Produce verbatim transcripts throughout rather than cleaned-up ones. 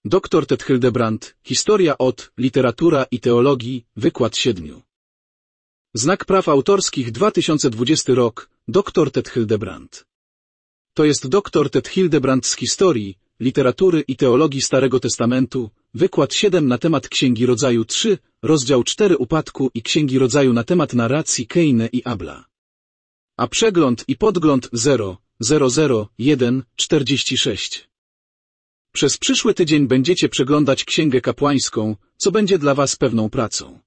Doktor Ted Hildebrandt, Historia od, Literatura i Teologii, wykład siedmiu. Znak praw autorskich dwa tysiące dwudziesty rok, Doktor Ted Hildebrandt. To jest Doktor Ted Hildebrandt z Historii, Literatury i Teologii Starego Testamentu, wykład siedem na temat Księgi Rodzaju trzy, rozdział cztery Upadku i Księgi Rodzaju na temat narracji Kaina i Abla. A przegląd i podgląd zero zero zero jeden czterdzieści sześć. Przez przyszły tydzień będziecie przeglądać Księgę Kapłańską, co będzie dla was pewną pracą.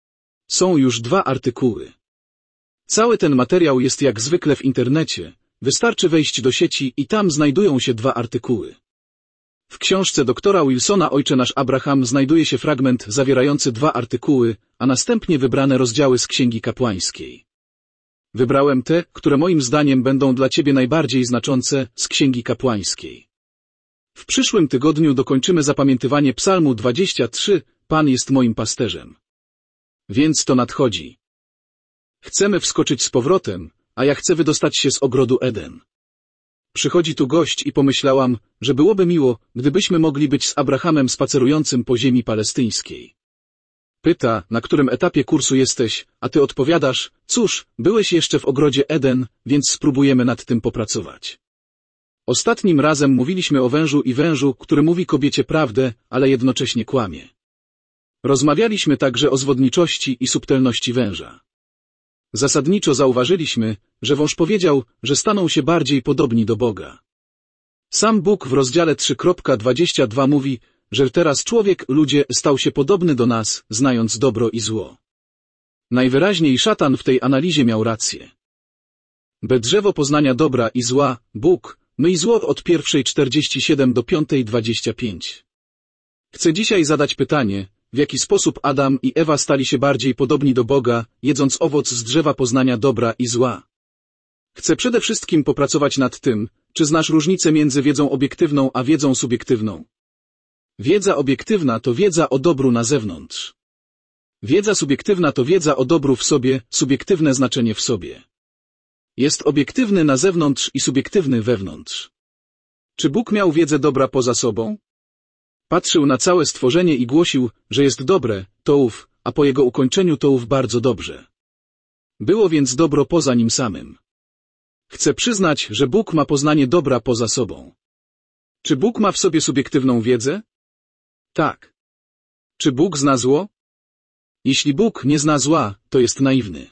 Są już dwa artykuły. Cały ten materiał jest jak zwykle w internecie, wystarczy wejść do sieci i tam znajdują się dwa artykuły. W książce doktora Wilsona Ojcze nasz Abraham znajduje się fragment zawierający dwa artykuły, a następnie wybrane rozdziały z Księgi Kapłańskiej. Wybrałem te, które moim zdaniem będą dla ciebie najbardziej znaczące z Księgi Kapłańskiej. W przyszłym tygodniu dokończymy zapamiętywanie Psalmu dwudziestego trzeciego, Pan jest moim pasterzem. Więc to nadchodzi. Chcemy wskoczyć z powrotem, a ja chcę wydostać się z ogrodu Eden. Przychodzi tu gość i pomyślałam, że byłoby miło, gdybyśmy mogli być z Abrahamem spacerującym po ziemi palestyńskiej. Pyta, na którym etapie kursu jesteś, a ty odpowiadasz, cóż, byłeś jeszcze w ogrodzie Eden, więc spróbujemy nad tym popracować. Ostatnim razem mówiliśmy o wężu i wężu, który mówi kobiecie prawdę, ale jednocześnie kłamie. Rozmawialiśmy także o zwodniczości i subtelności węża. Zasadniczo zauważyliśmy, że wąż powiedział, że staną się bardziej podobni do Boga. Sam Bóg w rozdziale trzy dwadzieścia dwa mówi, że teraz człowiek, ludzie, stał się podobny do nas, znając dobro i zło. Najwyraźniej szatan w tej analizie miał rację. Be drzewo poznania dobra i zła, Bóg, my i zło od pierwszej czterdzieści siedem do piątej dwadzieścia pięć. Chcę dzisiaj zadać pytanie, w jaki sposób Adam i Ewa stali się bardziej podobni do Boga, jedząc owoc z drzewa poznania dobra i zła. Chcę przede wszystkim popracować nad tym, czy znasz różnicę między wiedzą obiektywną a wiedzą subiektywną. Wiedza obiektywna to wiedza o dobru na zewnątrz. Wiedza subiektywna to wiedza o dobru w sobie, subiektywne znaczenie w sobie. Jest obiektywny na zewnątrz i subiektywny wewnątrz. Czy Bóg miał wiedzę dobra poza sobą? Patrzył na całe stworzenie i głosił, że jest dobre, to ów, a po jego ukończeniu to ów bardzo dobrze. Było więc dobro poza nim samym. Chcę przyznać, że Bóg ma poznanie dobra poza sobą. Czy Bóg ma w sobie subiektywną wiedzę? Tak. Czy Bóg zna zło? Jeśli Bóg nie zna zła, to jest naiwny.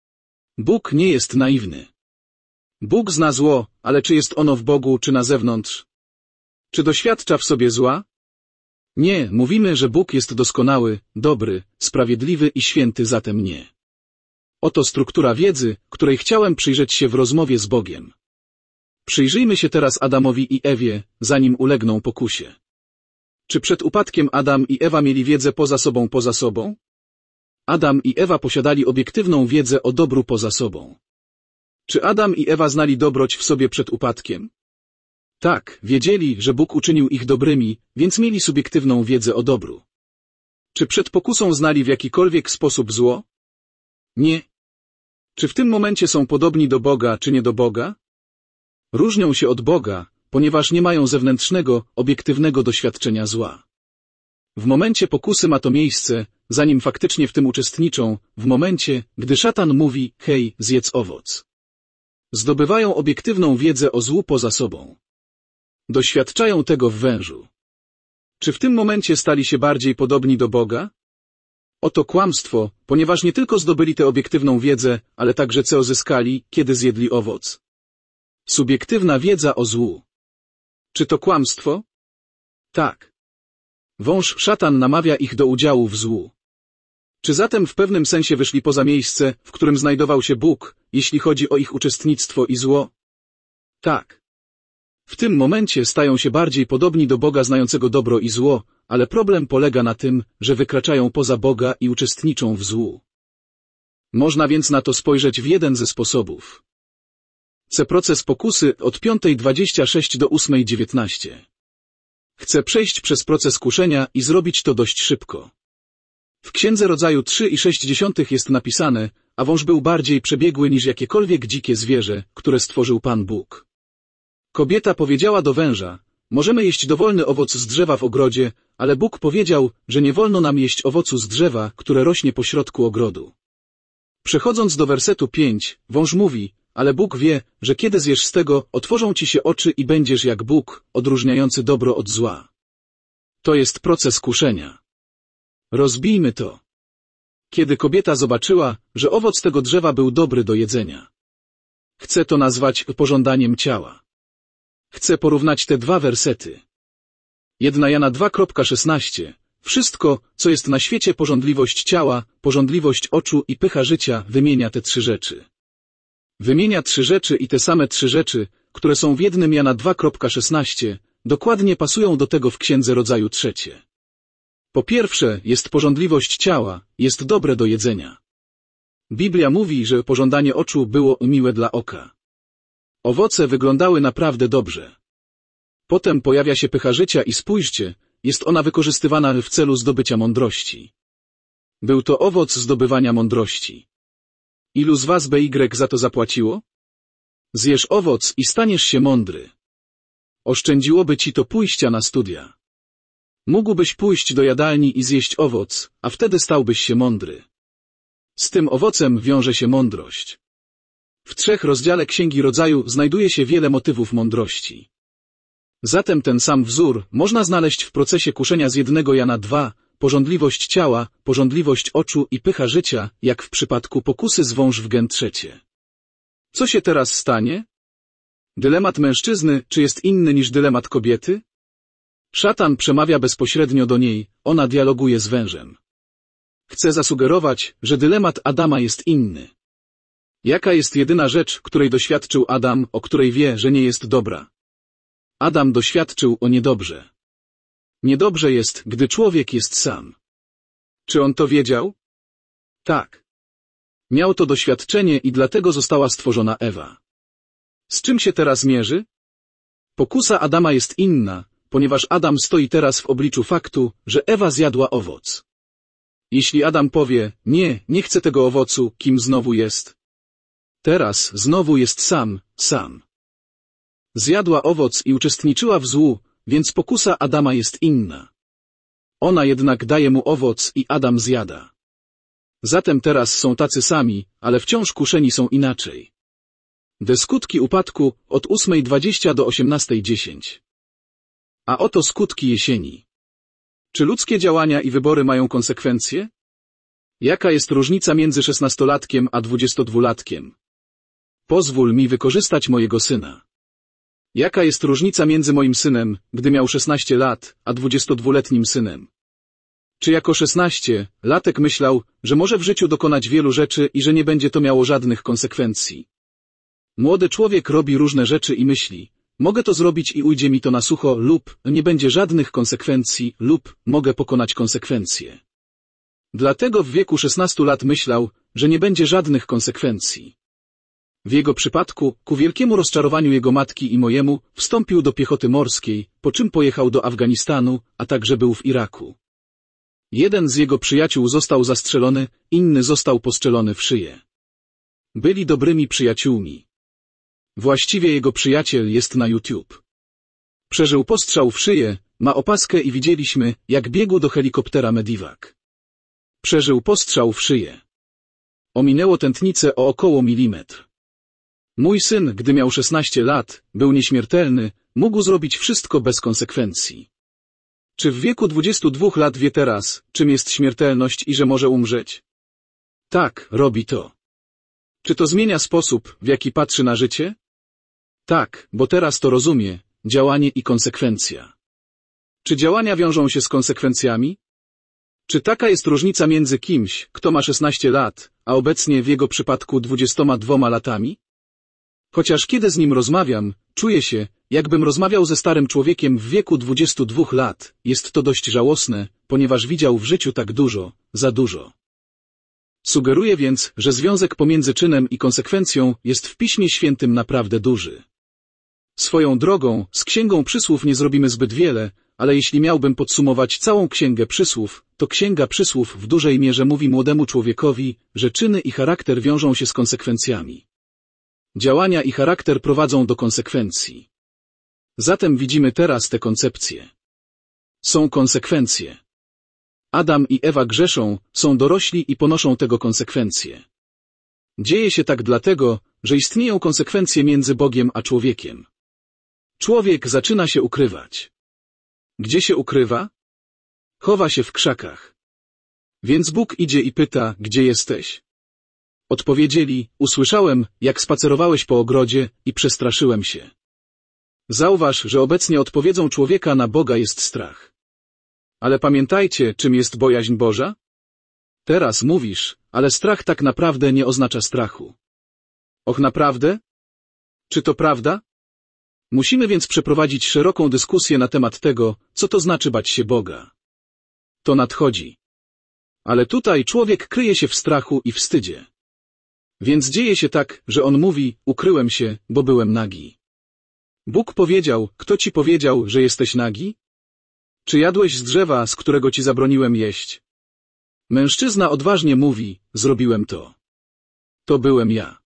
Bóg nie jest naiwny. Bóg zna zło, ale czy jest ono w Bogu, czy na zewnątrz? Czy doświadcza w sobie zła? Nie, mówimy, że Bóg jest doskonały, dobry, sprawiedliwy i święty, zatem nie. Oto struktura wiedzy, której chciałem przyjrzeć się w rozmowie z Bogiem. Przyjrzyjmy się teraz Adamowi i Ewie, zanim ulegną pokusie. Czy przed upadkiem Adam i Ewa mieli wiedzę poza sobą poza sobą? Adam i Ewa posiadali obiektywną wiedzę o dobru poza sobą. Czy Adam i Ewa znali dobroć w sobie przed upadkiem? Tak, wiedzieli, że Bóg uczynił ich dobrymi, więc mieli subiektywną wiedzę o dobru. Czy przed pokusą znali w jakikolwiek sposób zło? Nie. Czy w tym momencie są podobni do Boga, czy nie do Boga? Różnią się od Boga, ponieważ nie mają zewnętrznego, obiektywnego doświadczenia zła. W momencie pokusy ma to miejsce, zanim faktycznie w tym uczestniczą, w momencie, gdy szatan mówi, hej, zjedz owoc. Zdobywają obiektywną wiedzę o złu poza sobą. Doświadczają tego w wężu. Czy w tym momencie stali się bardziej podobni do Boga? Oto kłamstwo, ponieważ nie tylko zdobyli tę obiektywną wiedzę, ale także co uzyskali, kiedy zjedli owoc. Subiektywna wiedza o złu. Czy to kłamstwo? Tak. Wąż szatan namawia ich do udziału w złu. Czy zatem w pewnym sensie wyszli poza miejsce, w którym znajdował się Bóg, jeśli chodzi o ich uczestnictwo i zło? Tak. W tym momencie stają się bardziej podobni do Boga znającego dobro i zło, ale problem polega na tym, że wykraczają poza Boga i uczestniczą w złu. Można więc na to spojrzeć w jeden ze sposobów. C. Proces pokusy od piątej dwadzieścia sześć do ósmej dziewiętnaście. Chcę przejść przez proces kuszenia i zrobić to dość szybko. W Księdze Rodzaju trzy i sześć dziesiątych jest napisane, a wąż był bardziej przebiegły niż jakiekolwiek dzikie zwierzę, które stworzył Pan Bóg. Kobieta powiedziała do węża, możemy jeść dowolny owoc z drzewa w ogrodzie, ale Bóg powiedział, że nie wolno nam jeść owocu z drzewa, które rośnie pośrodku ogrodu. Przechodząc do wersetu pięć, wąż mówi, ale Bóg wie, że kiedy zjesz z tego, otworzą ci się oczy i będziesz jak Bóg, odróżniający dobro od zła. To jest proces kuszenia. Rozbijmy to. Kiedy kobieta zobaczyła, że owoc tego drzewa był dobry do jedzenia. Chcę to nazwać pożądaniem ciała. Chcę porównać te dwa wersety. Pierwsza Jana dwa szesnaście. Wszystko, co jest na świecie, pożądliwość ciała, pożądliwość oczu i pycha życia, wymienia te trzy rzeczy. Wymienia trzy rzeczy i te same trzy rzeczy, które są w pierwszej Jana dwa szesnaście, dokładnie pasują do tego w Księdze Rodzaju trzecie. Po pierwsze, jest pożądliwość ciała, jest dobre do jedzenia. Biblia mówi, że pożądanie oczu było miłe dla oka. Owoce wyglądały naprawdę dobrze. Potem pojawia się pycha życia i spójrzcie, jest ona wykorzystywana w celu zdobycia mądrości. Był to owoc zdobywania mądrości. Ilu z was B Y za to zapłaciło? Zjesz owoc i staniesz się mądry. Oszczędziłoby ci to pójścia na studia. Mógłbyś pójść do jadalni i zjeść owoc, a wtedy stałbyś się mądry. Z tym owocem wiąże się mądrość. W trzech rozdziale Księgi Rodzaju znajduje się wiele motywów mądrości. Zatem ten sam wzór można znaleźć w procesie kuszenia z pierwszego Jana dwa, pożądliwość ciała, pożądliwość oczu i pycha życia, jak w przypadku pokusy z wąż w Gen trzecie. Co się teraz stanie? Dylemat mężczyzny, czy jest inny niż dylemat kobiety? Szatan przemawia bezpośrednio do niej, ona dialoguje z wężem. Chce zasugerować, że dylemat Adama jest inny. Jaka jest jedyna rzecz, której doświadczył Adam, o której wie, że nie jest dobra? Adam doświadczył o niedobrze. Niedobrze jest, gdy człowiek jest sam. Czy on to wiedział? Tak. Miał to doświadczenie i dlatego została stworzona Ewa. Z czym się teraz mierzy? Pokusa Adama jest inna, ponieważ Adam stoi teraz w obliczu faktu, że Ewa zjadła owoc. Jeśli Adam powie, nie, nie chcę tego owocu, kim znowu jest? Teraz znowu jest sam, sam. Zjadła owoc i uczestniczyła w złu, więc pokusa Adama jest inna. Ona jednak daje mu owoc i Adam zjada. Zatem teraz są tacy sami, ale wciąż kuszeni są inaczej. De skutki upadku od ósmej dwadzieścia do osiemnastej dziesięć. A oto skutki jesieni. Czy ludzkie działania i wybory mają konsekwencje? Jaka jest różnica między szesnastolatkiem a dwudziestodwulatkiem? Pozwól mi wykorzystać mojego syna. Jaka jest różnica między moim synem, gdy miał szesnaście lat, a dwudziestodwuletnim synem? Czy jako szesnastolatek myślał, że może w życiu dokonać wielu rzeczy i że nie będzie to miało żadnych konsekwencji? Młody człowiek robi różne rzeczy i myśli, mogę to zrobić i ujdzie mi to na sucho lub nie będzie żadnych konsekwencji lub mogę pokonać konsekwencje. Dlatego w wieku szesnastu lat myślał, że nie będzie żadnych konsekwencji. W jego przypadku, ku wielkiemu rozczarowaniu jego matki i mojemu, wstąpił do piechoty morskiej, po czym pojechał do Afganistanu, a także był w Iraku. Jeden z jego przyjaciół został zastrzelony, inny został postrzelony w szyję. Byli dobrymi przyjaciółmi. Właściwie jego przyjaciel jest na YouTube. Przeżył postrzał w szyję, ma opaskę i widzieliśmy, jak biegł do helikoptera Medivac. Przeżył postrzał w szyję. Ominęło tętnicę o około milimetr. Mój syn, gdy miał szesnaście lat, był nieśmiertelny, mógł zrobić wszystko bez konsekwencji. Czy w wieku dwudziestu dwóch lat wie teraz, czym jest śmiertelność i że może umrzeć? Tak, robi to. Czy to zmienia sposób, w jaki patrzy na życie? Tak, bo teraz to rozumie, działanie i konsekwencja. Czy działania wiążą się z konsekwencjami? Czy taka jest różnica między kimś, kto ma szesnaście lat, a obecnie w jego przypadku dwudziestoma dwoma latami? Chociaż kiedy z nim rozmawiam, czuję się, jakbym rozmawiał ze starym człowiekiem w wieku dwudziestu dwóch lat. Jest to dość żałosne, ponieważ widział w życiu tak dużo, za dużo. Sugeruję więc, że związek pomiędzy czynem i konsekwencją jest w Piśmie Świętym naprawdę duży. Swoją drogą, z Księgą Przysłów nie zrobimy zbyt wiele, ale jeśli miałbym podsumować całą Księgę Przysłów, to Księga Przysłów w dużej mierze mówi młodemu człowiekowi, że czyny i charakter wiążą się z konsekwencjami. Działania i charakter prowadzą do konsekwencji. Zatem widzimy teraz te koncepcje. Są konsekwencje. Adam i Ewa grzeszą, są dorośli i ponoszą tego konsekwencje. Dzieje się tak dlatego, że istnieją konsekwencje między Bogiem a człowiekiem. Człowiek zaczyna się ukrywać. Gdzie się ukrywa? Chowa się w krzakach. Więc Bóg idzie i pyta, gdzie jesteś? Odpowiedzieli, usłyszałem, jak spacerowałeś po ogrodzie i przestraszyłem się. Zauważ, że obecnie odpowiedzią człowieka na Boga jest strach. Ale pamiętajcie, czym jest bojaźń Boża? Teraz mówisz, ale strach tak naprawdę nie oznacza strachu. Och, naprawdę? Czy to prawda? Musimy więc przeprowadzić szeroką dyskusję na temat tego, co to znaczy bać się Boga. To nadchodzi. Ale tutaj człowiek kryje się w strachu i wstydzie. Więc dzieje się tak, że on mówi, ukryłem się, bo byłem nagi. Bóg powiedział, kto ci powiedział, że jesteś nagi? Czy jadłeś z drzewa, z którego ci zabroniłem jeść? Mężczyzna odważnie mówi, zrobiłem to. To byłem ja.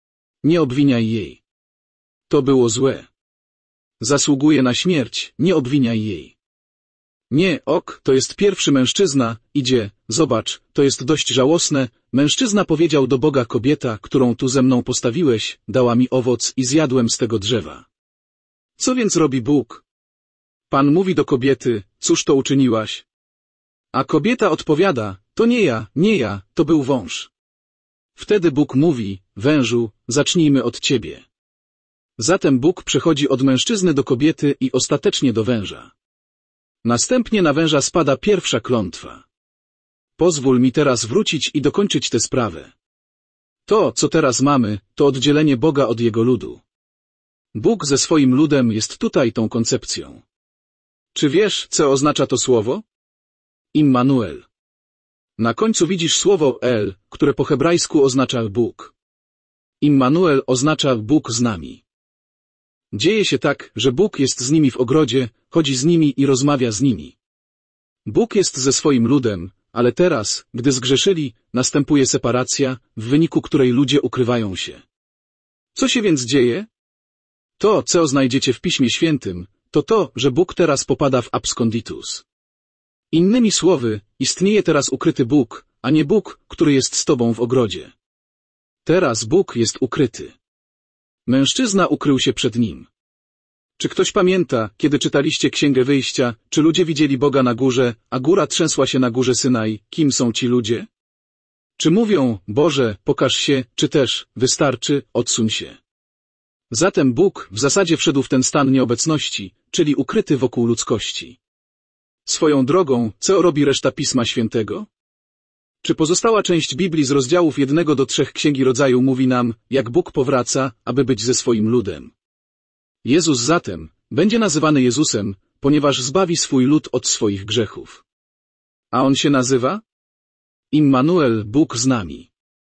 Nie obwiniaj jej. To było złe. Zasługuje na śmierć, nie obwiniaj jej. Nie, ok, to jest pierwszy mężczyzna, idzie, zobacz, to jest dość żałosne. Mężczyzna powiedział do Boga, kobieta, którą tu ze mną postawiłeś, dała mi owoc i zjadłem z tego drzewa. Co więc robi Bóg? Pan mówi do kobiety, cóż to uczyniłaś? A kobieta odpowiada, to nie ja, nie ja, to był wąż. Wtedy Bóg mówi, wężu, zacznijmy od ciebie. Zatem Bóg przechodzi od mężczyzny do kobiety i ostatecznie do węża. Następnie na węża spada pierwsza klątwa. Pozwól mi teraz wrócić i dokończyć tę sprawę. To, co teraz mamy, to oddzielenie Boga od Jego ludu. Bóg ze swoim ludem jest tutaj tą koncepcją. Czy wiesz, co oznacza to słowo? Immanuel. Na końcu widzisz słowo El, które po hebrajsku oznacza Bóg. Immanuel oznacza Bóg z nami. Dzieje się tak, że Bóg jest z nimi w ogrodzie, chodzi z nimi i rozmawia z nimi. Bóg jest ze swoim ludem, ale teraz, gdy zgrzeszyli, następuje separacja, w wyniku której ludzie ukrywają się. Co się więc dzieje? To, co znajdziecie w Piśmie Świętym, to to, że Bóg teraz popada w absconditus. Innymi słowy, istnieje teraz ukryty Bóg, a nie Bóg, który jest z tobą w ogrodzie. Teraz Bóg jest ukryty. Mężczyzna ukrył się przed nim. Czy ktoś pamięta, kiedy czytaliście Księgę Wyjścia, czy ludzie widzieli Boga na górze, a góra trzęsła się na górze Synaj? Kim są ci ludzie? Czy mówią, Boże, pokaż się, czy też, wystarczy, odsuń się? Zatem Bóg w zasadzie wszedł w ten stan nieobecności, czyli ukryty wokół ludzkości. Swoją drogą, co robi reszta Pisma Świętego? Czy pozostała część Biblii z rozdziałów jednego do trzech Księgi Rodzaju mówi nam, jak Bóg powraca, aby być ze swoim ludem? Jezus zatem będzie nazywany Jezusem, ponieważ zbawi swój lud od swoich grzechów. A On się nazywa? Immanuel, Bóg z nami.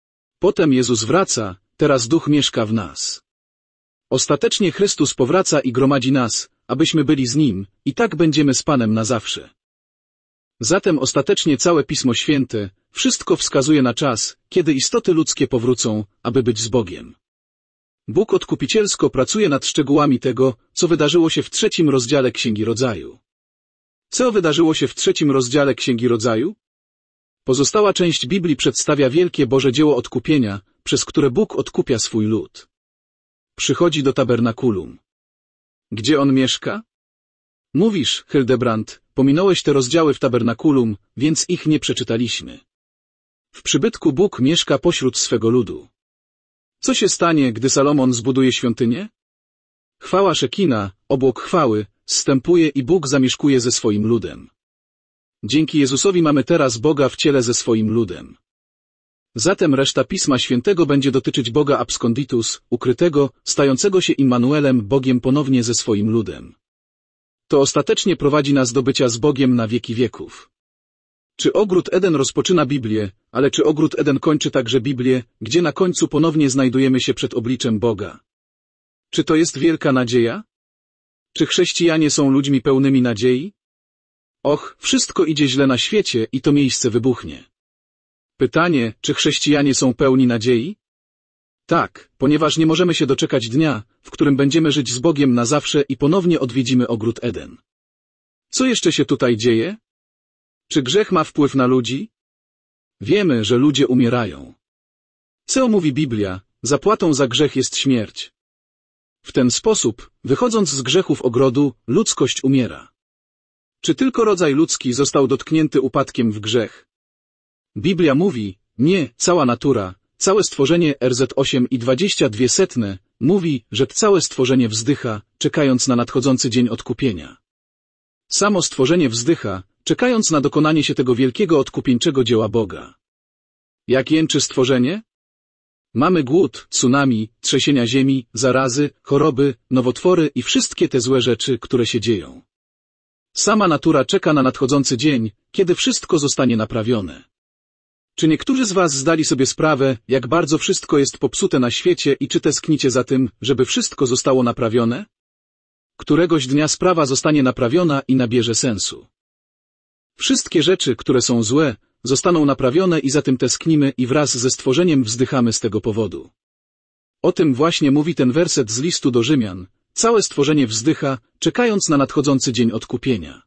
Potem Jezus wraca, teraz Duch mieszka w nas. Ostatecznie Chrystus powraca i gromadzi nas, abyśmy byli z Nim, i tak będziemy z Panem na zawsze. Zatem ostatecznie całe Pismo Święte, wszystko wskazuje na czas, kiedy istoty ludzkie powrócą, aby być z Bogiem. Bóg odkupicielsko pracuje nad szczegółami tego, co wydarzyło się w trzecim rozdziale Księgi Rodzaju. Co wydarzyło się w trzecim rozdziale Księgi Rodzaju? Pozostała część Biblii przedstawia wielkie Boże dzieło odkupienia, przez które Bóg odkupia swój lud. Przychodzi do tabernakulum. Gdzie On mieszka? Mówisz, Hildebrand, pominąłeś te rozdziały w tabernakulum, więc ich nie przeczytaliśmy. W przybytku Bóg mieszka pośród swego ludu. Co się stanie, gdy Salomon zbuduje świątynię? Chwała Szekina, obłok chwały, zstępuje i Bóg zamieszkuje ze swoim ludem. Dzięki Jezusowi mamy teraz Boga w ciele ze swoim ludem. Zatem reszta Pisma Świętego będzie dotyczyć Boga absconditus, ukrytego, stającego się Immanuelem, Bogiem ponownie ze swoim ludem. To ostatecznie prowadzi nas do bycia z Bogiem na wieki wieków. Czy ogród Eden rozpoczyna Biblię, ale czy ogród Eden kończy także Biblię, gdzie na końcu ponownie znajdujemy się przed obliczem Boga? Czy to jest wielka nadzieja? Czy chrześcijanie są ludźmi pełnymi nadziei? Och, wszystko idzie źle na świecie i to miejsce wybuchnie. Pytanie, czy chrześcijanie są pełni nadziei? Tak, ponieważ nie możemy się doczekać dnia, w którym będziemy żyć z Bogiem na zawsze i ponownie odwiedzimy ogród Eden. Co jeszcze się tutaj dzieje? Czy grzech ma wpływ na ludzi? Wiemy, że ludzie umierają. Co mówi Biblia? Zapłatą za grzech jest śmierć. W ten sposób, wychodząc z grzechów ogrodu, ludzkość umiera. Czy tylko rodzaj ludzki został dotknięty upadkiem w grzech? Biblia mówi, nie, cała natura, całe stworzenie R Z osiem i dwadzieścia dwie setne, mówi, że całe stworzenie wzdycha, czekając na nadchodzący dzień odkupienia. Samo stworzenie wzdycha, czekając na dokonanie się tego wielkiego odkupieńczego dzieła Boga. Jak jęczy stworzenie? Mamy głód, tsunami, trzęsienia ziemi, zarazy, choroby, nowotwory i wszystkie te złe rzeczy, które się dzieją. Sama natura czeka na nadchodzący dzień, kiedy wszystko zostanie naprawione. Czy niektórzy z was zdali sobie sprawę, jak bardzo wszystko jest popsute na świecie i czy tęsknicie za tym, żeby wszystko zostało naprawione? Któregoś dnia sprawa zostanie naprawiona i nabierze sensu. Wszystkie rzeczy, które są złe, zostaną naprawione i za tym tęsknimy i wraz ze stworzeniem wzdychamy z tego powodu. O tym właśnie mówi ten werset z listu do Rzymian. Całe stworzenie wzdycha, czekając na nadchodzący dzień odkupienia.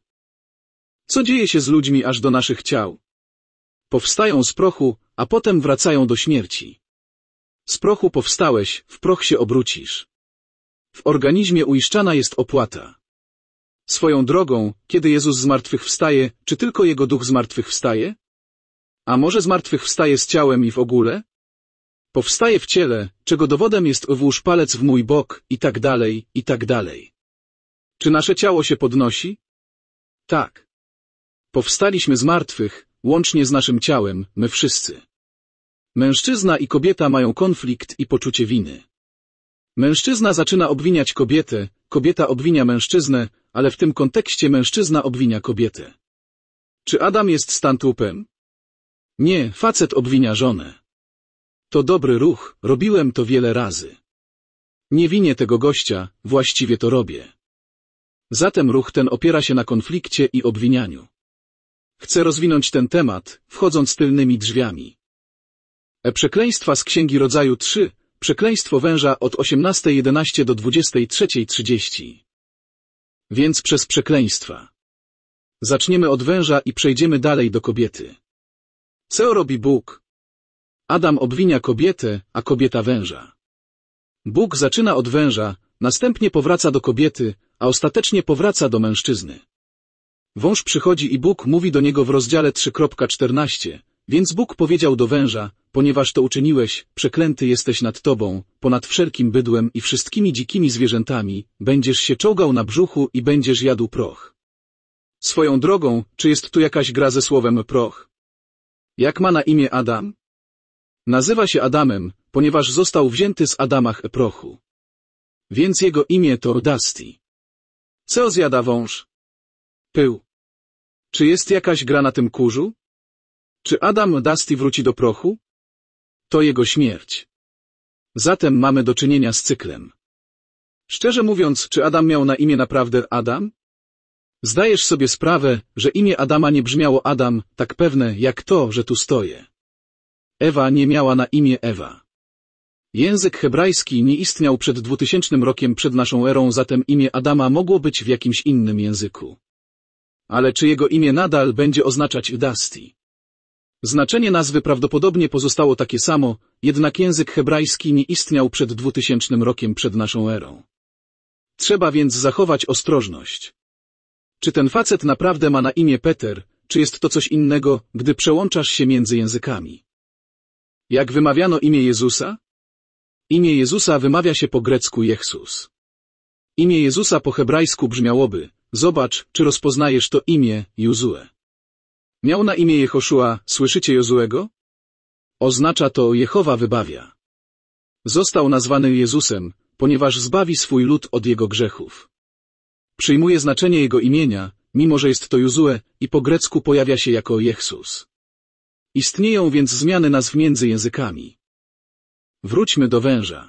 Co dzieje się z ludźmi aż do naszych ciał? Powstają z prochu, a potem wracają do śmierci. Z prochu powstałeś, w proch się obrócisz. W organizmie uiszczana jest opłata. Swoją drogą, kiedy Jezus zmartwychwstaje, czy tylko Jego duch zmartwychwstaje? A może zmartwychwstaje z ciałem i w ogóle? Powstaje w ciele, czego dowodem jest włóż palec w mój bok, i tak dalej, i tak dalej. Czy nasze ciało się podnosi? Tak. Powstaliśmy z martwych, łącznie z naszym ciałem, my wszyscy. Mężczyzna i kobieta mają konflikt i poczucie winy. Mężczyzna zaczyna obwiniać kobietę, kobieta obwinia mężczyznę, ale w tym kontekście mężczyzna obwinia kobietę. Czy Adam jest stantrupem? Nie, facet obwinia żonę. To dobry ruch, robiłem to wiele razy. Nie winię tego gościa, właściwie to robię. Zatem ruch ten opiera się na konflikcie i obwinianiu. Chcę rozwinąć ten temat, wchodząc tylnymi drzwiami. E przekleństwa z Księgi Rodzaju trzy, przekleństwo węża od osiemnastej jedenaście do dwudziestej trzeciej trzydzieści. Więc przez przekleństwa. Zaczniemy od węża i przejdziemy dalej do kobiety. Co robi Bóg? Adam obwinia kobietę, a kobieta węża. Bóg zaczyna od węża, następnie powraca do kobiety, a ostatecznie powraca do mężczyzny. Wąż przychodzi i Bóg mówi do niego w rozdziale trzy czternaście, więc Bóg powiedział do węża, ponieważ to uczyniłeś, przeklęty jesteś nad tobą, ponad wszelkim bydłem i wszystkimi dzikimi zwierzętami, będziesz się czołgał na brzuchu i będziesz jadł proch. Swoją drogą, czy jest tu jakaś gra ze słowem proch? Jak ma na imię Adam? Nazywa się Adamem, ponieważ został wzięty z Adamach prochu. Więc jego imię to Dusty. Co zjada wąż? Pył. Czy jest jakaś gra na tym kurzu? Czy Adam Dusty wróci do prochu? To jego śmierć. Zatem mamy do czynienia z cyklem. Szczerze mówiąc, czy Adam miał na imię naprawdę Adam? Zdajesz sobie sprawę, że imię Adama nie brzmiało Adam, tak pewne jak to, że tu stoję. Ewa nie miała na imię Ewa. Język hebrajski nie istniał przed dwutysięcznym rokiem przed naszą erą, zatem imię Adama mogło być w jakimś innym języku. Ale czy jego imię nadal będzie oznaczać Dusty? Znaczenie nazwy prawdopodobnie pozostało takie samo, jednak język hebrajski nie istniał przed dwutysięcznym rokiem przed naszą erą. Trzeba więc zachować ostrożność. Czy ten facet naprawdę ma na imię Peter, czy jest to coś innego, gdy przełączasz się między językami? Jak wymawiano imię Jezusa? Imię Jezusa wymawia się po grecku Jechsus. Imię Jezusa po hebrajsku brzmiałoby, zobacz, czy rozpoznajesz to imię, Jozue. Miał na imię Jehoszua, słyszycie Jozuego? Oznacza to Jehowa wybawia. Został nazwany Jezusem, ponieważ zbawi swój lud od jego grzechów. Przyjmuje znaczenie jego imienia, mimo że jest to Jozue i po grecku pojawia się jako Jechsus. Istnieją więc zmiany nazw między językami. Wróćmy do węża.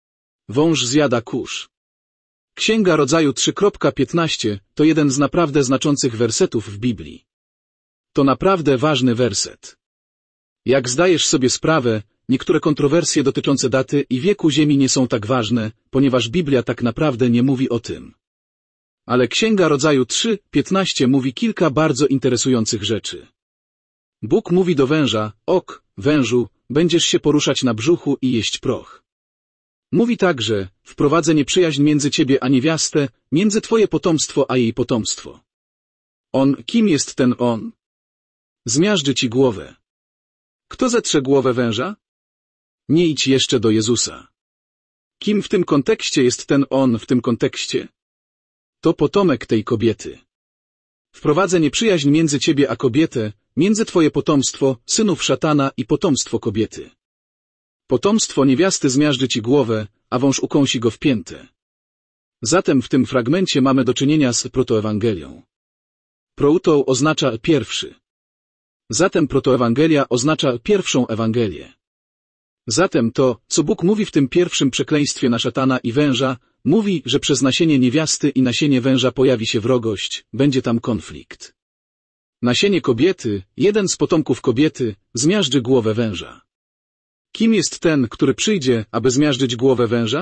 Wąż zjada kurz. Księga Rodzaju trzy piętnaście to jeden z naprawdę znaczących wersetów w Biblii. To naprawdę ważny werset. Jak zdajesz sobie sprawę, niektóre kontrowersje dotyczące daty i wieku Ziemi nie są tak ważne, ponieważ Biblia tak naprawdę nie mówi o tym. Ale Księga Rodzaju trzy piętnaście mówi kilka bardzo interesujących rzeczy. Bóg mówi do węża: ok, wężu, będziesz się poruszać na brzuchu i jeść proch. Mówi także: wprowadzę nieprzyjaźń między ciebie a niewiastę, między twoje potomstwo a jej potomstwo. On, kim jest ten on? Zmiażdży ci głowę. Kto zetrze głowę węża? Nie idź jeszcze do Jezusa. Kim w tym kontekście jest ten on w tym kontekście? To potomek tej kobiety. Wprowadzę nieprzyjaźń między ciebie a kobietę, między twoje potomstwo, synów szatana i potomstwo kobiety. Potomstwo niewiasty zmiażdży ci głowę, a wąż ukąsi go w piętę. Zatem w tym fragmencie mamy do czynienia z protoewangelią. Proutą oznacza pierwszy. Zatem protoewangelia oznacza pierwszą Ewangelię. Zatem to, co Bóg mówi w tym pierwszym przekleństwie na szatana i węża, mówi, że przez nasienie niewiasty i nasienie węża pojawi się wrogość, będzie tam konflikt. Nasienie kobiety, jeden z potomków kobiety, zmiażdży głowę węża. Kim jest ten, który przyjdzie, aby zmiażdżyć głowę węża?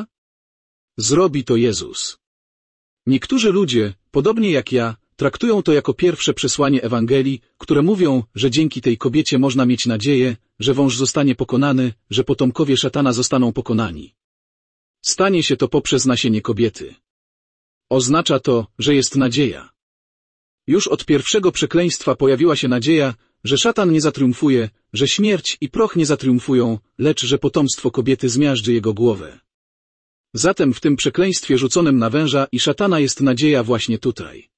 Zrobi to Jezus. Niektórzy ludzie, podobnie jak ja, traktują to jako pierwsze przesłanie Ewangelii, które mówią, że dzięki tej kobiecie można mieć nadzieję, że wąż zostanie pokonany, że potomkowie szatana zostaną pokonani. Stanie się to poprzez nasienie kobiety. Oznacza to, że jest nadzieja. Już od pierwszego przekleństwa pojawiła się nadzieja, że szatan nie zatriumfuje, że śmierć i proch nie zatriumfują, lecz że potomstwo kobiety zmiażdży jego głowę. Zatem w tym przekleństwie rzuconym na węża i szatana jest nadzieja właśnie tutaj.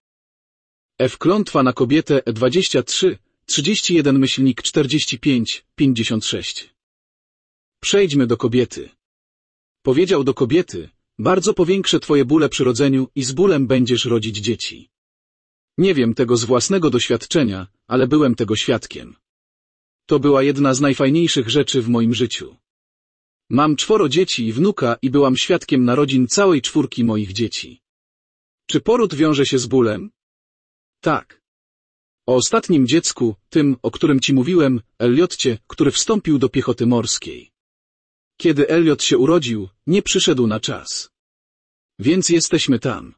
F. Klątwa na kobietę E dwadzieścia trzy, trzydzieści jeden myślnik czterdzieści pięć, pięćdziesiąt sześć. Przejdźmy do kobiety. Powiedział do kobiety: bardzo powiększę twoje bóle przy rodzeniu i z bólem będziesz rodzić dzieci. Nie wiem tego z własnego doświadczenia, ale byłem tego świadkiem. To była jedna z najfajniejszych rzeczy w moim życiu. Mam czworo dzieci i wnuka i byłam świadkiem narodzin całej czwórki moich dzieci. Czy poród wiąże się z bólem? Tak. O ostatnim dziecku, tym, o którym ci mówiłem, Elliocie, który wstąpił do piechoty morskiej. Kiedy Elliot się urodził, nie przyszedł na czas. Więc jesteśmy tam.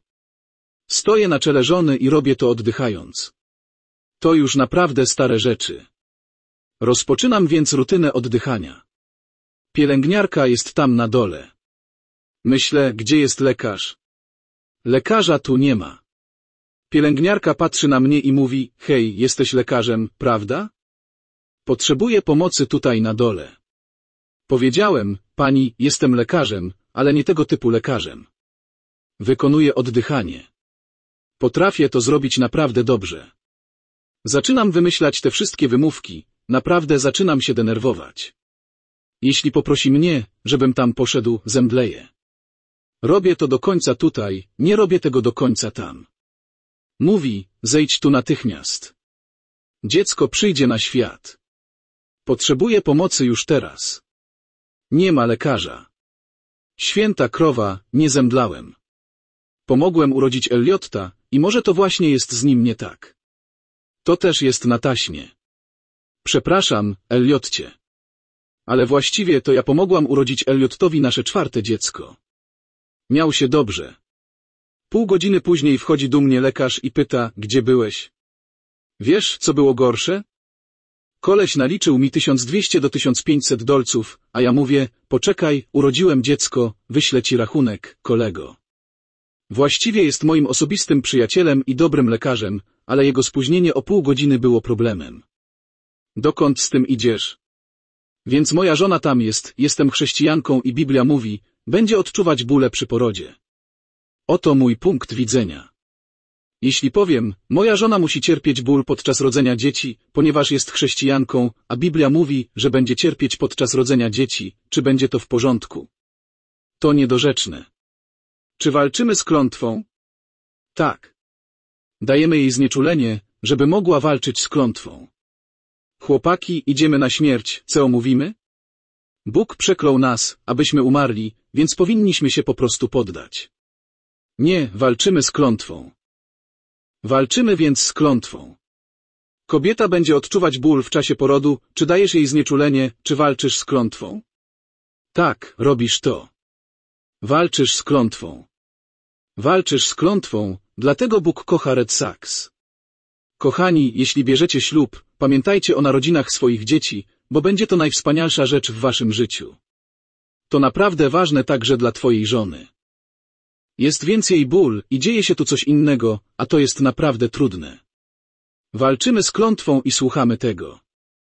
Stoję na czele żony i robię to oddychając. To już naprawdę stare rzeczy. Rozpoczynam więc rutynę oddychania. Pielęgniarka jest tam na dole. Myślę, gdzie jest lekarz? Lekarza tu nie ma. Pielęgniarka patrzy na mnie i mówi: hej, jesteś lekarzem, prawda? Potrzebuję pomocy tutaj na dole. Powiedziałem: pani, jestem lekarzem, ale nie tego typu lekarzem. Wykonuję oddychanie. Potrafię to zrobić naprawdę dobrze. Zaczynam wymyślać te wszystkie wymówki, naprawdę zaczynam się denerwować. Jeśli poprosi mnie, żebym tam poszedł, zemdleję. Robię to do końca tutaj, nie robię tego do końca tam. Mówi: zejdź tu natychmiast. Dziecko przyjdzie na świat. Potrzebuję pomocy już teraz. Nie ma lekarza. Święta krowa, nie zemdlałem. Pomogłem urodzić Elliotta i może to właśnie jest z nim nie tak. To też jest na taśmie. Przepraszam, Elliocie. Ale właściwie to ja pomogłam urodzić Elliotowi nasze czwarte dziecko. Miał się dobrze. Pół godziny później wchodzi do mnie lekarz i pyta: gdzie byłeś? Wiesz, co było gorsze? Koleś naliczył mi tysiąc dwieście do tysiąc pięćset dolców, a ja mówię: poczekaj, urodziłem dziecko, wyślę ci rachunek, kolego. Właściwie jest moim osobistym przyjacielem i dobrym lekarzem, ale jego spóźnienie o pół godziny było problemem. Dokąd z tym idziesz? Więc moja żona tam jest, jestem chrześcijanką i Biblia mówi: będzie odczuwać bóle przy porodzie. Oto mój punkt widzenia. Jeśli powiem: moja żona musi cierpieć ból podczas rodzenia dzieci, ponieważ jest chrześcijanką, a Biblia mówi, że będzie cierpieć podczas rodzenia dzieci, czy będzie to w porządku? To niedorzeczne. Czy walczymy z klątwą? Tak. Dajemy jej znieczulenie, żeby mogła walczyć z klątwą. Chłopaki, idziemy na śmierć, co mówimy? Bóg przeklął nas, abyśmy umarli, więc powinniśmy się po prostu poddać. Nie, walczymy z klątwą. Walczymy więc z klątwą. Kobieta będzie odczuwać ból w czasie porodu, czy dajesz jej znieczulenie, czy walczysz z klątwą? Tak, robisz to. Walczysz z klątwą. Walczysz z klątwą, dlatego Bóg kocha Red Sox. Kochani, jeśli bierzecie ślub, pamiętajcie o narodzinach swoich dzieci, bo będzie to najwspanialsza rzecz w waszym życiu. To naprawdę ważne także dla twojej żony. Jest więc jej ból i dzieje się tu coś innego, a to jest naprawdę trudne. Walczymy z klątwą i słuchamy tego.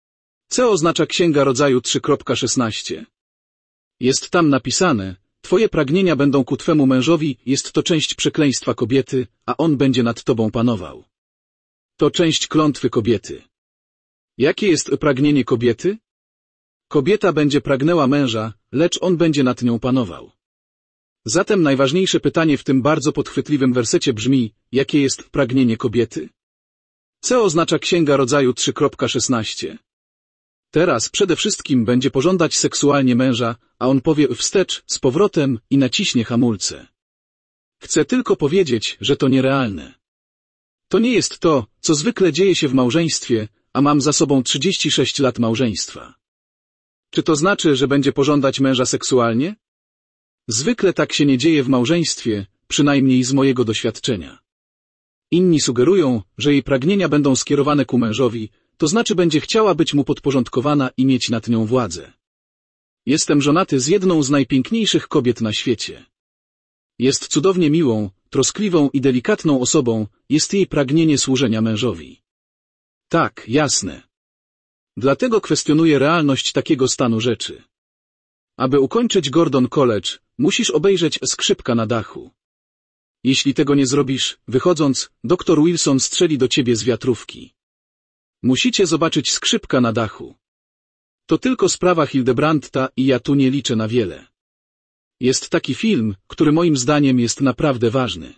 Co oznacza Księga Rodzaju trzy szesnaście? Jest tam napisane: twoje pragnienia będą ku twemu mężowi, jest to część przekleństwa kobiety, a on będzie nad tobą panował. To część klątwy kobiety. Jakie jest pragnienie kobiety? Kobieta będzie pragnęła męża, lecz on będzie nad nią panował. Zatem najważniejsze pytanie w tym bardzo podchwytliwym wersecie brzmi: jakie jest pragnienie kobiety? Co oznacza Księga Rodzaju trzy szesnaście? Teraz przede wszystkim będzie pożądać seksualnie męża, a on powie wstecz, z powrotem i naciśnie hamulce. Chcę tylko powiedzieć, że to nierealne. To nie jest to, co zwykle dzieje się w małżeństwie, a mam za sobą trzydzieści sześć lat małżeństwa. Czy to znaczy, że będzie pożądać męża seksualnie? Zwykle tak się nie dzieje w małżeństwie, przynajmniej z mojego doświadczenia. Inni sugerują, że jej pragnienia będą skierowane ku mężowi, to znaczy będzie chciała być mu podporządkowana i mieć nad nią władzę. Jestem żonaty z jedną z najpiękniejszych kobiet na świecie. Jest cudownie miłą, troskliwą i delikatną osobą, jest jej pragnienie służenia mężowi. Tak, jasne. Dlatego kwestionuję realność takiego stanu rzeczy. Aby ukończyć Gordon College, musisz obejrzeć Skrzypka na dachu. Jeśli tego nie zrobisz, wychodząc, doktor Wilson strzeli do ciebie z wiatrówki. Musicie zobaczyć Skrzypka na dachu. To tylko sprawa Hildebrandta i ja tu nie liczę na wiele. Jest taki film, który moim zdaniem jest naprawdę ważny.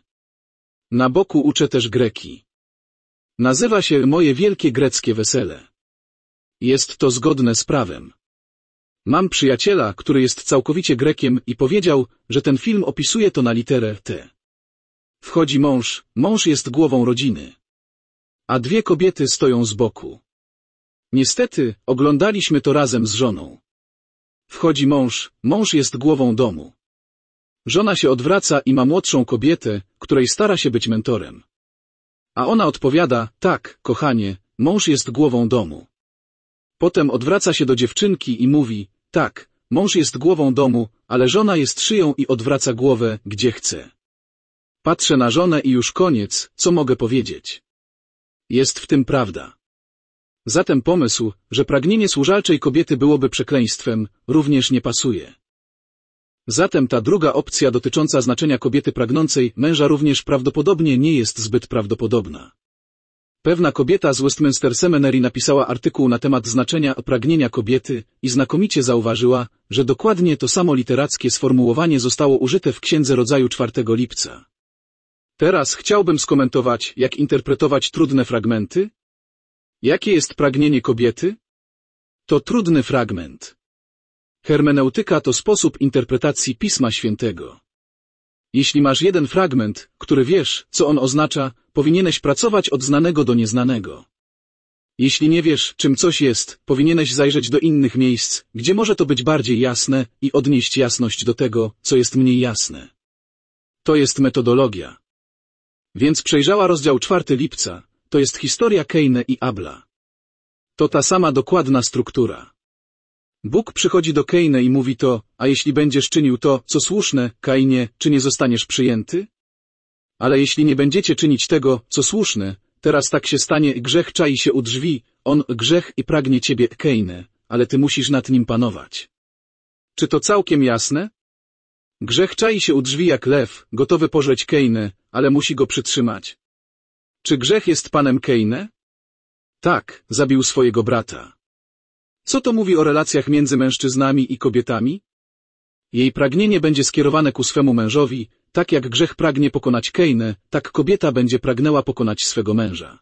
Na boku uczę też greki. Nazywa się Moje wielkie greckie wesele. Jest to zgodne z prawem. Mam przyjaciela, który jest całkowicie Grekiem i powiedział, że ten film opisuje to na literę T. Wchodzi mąż, mąż jest głową rodziny. A dwie kobiety stoją z boku. Niestety, oglądaliśmy to razem z żoną. Wchodzi mąż, mąż jest głową domu. Żona się odwraca i ma młodszą kobietę, której stara się być mentorem. A ona odpowiada: tak, kochanie, mąż jest głową domu. Potem odwraca się do dziewczynki i mówi: tak, mąż jest głową domu, ale żona jest szyją i odwraca głowę, gdzie chce. Patrzę na żonę i już koniec, co mogę powiedzieć. Jest w tym prawda. Zatem pomysł, że pragnienie służalczej kobiety byłoby przekleństwem, również nie pasuje. Zatem ta druga opcja dotycząca znaczenia kobiety pragnącej męża również prawdopodobnie nie jest zbyt prawdopodobna. Pewna kobieta z Westminster Seminary napisała artykuł na temat znaczenia pragnienia kobiety i znakomicie zauważyła, że dokładnie to samo literackie sformułowanie zostało użyte w Księdze Rodzaju czwartego lipca. Teraz chciałbym skomentować, jak interpretować trudne fragmenty. Jakie jest pragnienie kobiety? To trudny fragment. Hermeneutyka to sposób interpretacji Pisma Świętego. Jeśli masz jeden fragment, który wiesz, co on oznacza, powinieneś pracować od znanego do nieznanego. Jeśli nie wiesz, czym coś jest, powinieneś zajrzeć do innych miejsc, gdzie może to być bardziej jasne i odnieść jasność do tego, co jest mniej jasne. To jest metodologia. Więc przejrzała rozdział czwarty lipca, to jest historia Kejne i Abla. To ta sama dokładna struktura. Bóg przychodzi do Kejne i mówi to: a jeśli będziesz czynił to, co słuszne, Kainie, czy nie zostaniesz przyjęty? Ale jeśli nie będziecie czynić tego, co słuszne, teraz tak się stanie, grzech czai się u drzwi, on, grzech, i pragnie ciebie, Kejne, ale ty musisz nad nim panować. Czy to całkiem jasne? Grzech czai się u drzwi jak lew, gotowy pożreć Kejne, ale musi go przytrzymać. Czy grzech jest panem Kejne? Tak, zabił swojego brata. Co to mówi o relacjach między mężczyznami i kobietami? Jej pragnienie będzie skierowane ku swemu mężowi, tak jak grzech pragnie pokonać Kejne, tak kobieta będzie pragnęła pokonać swego męża.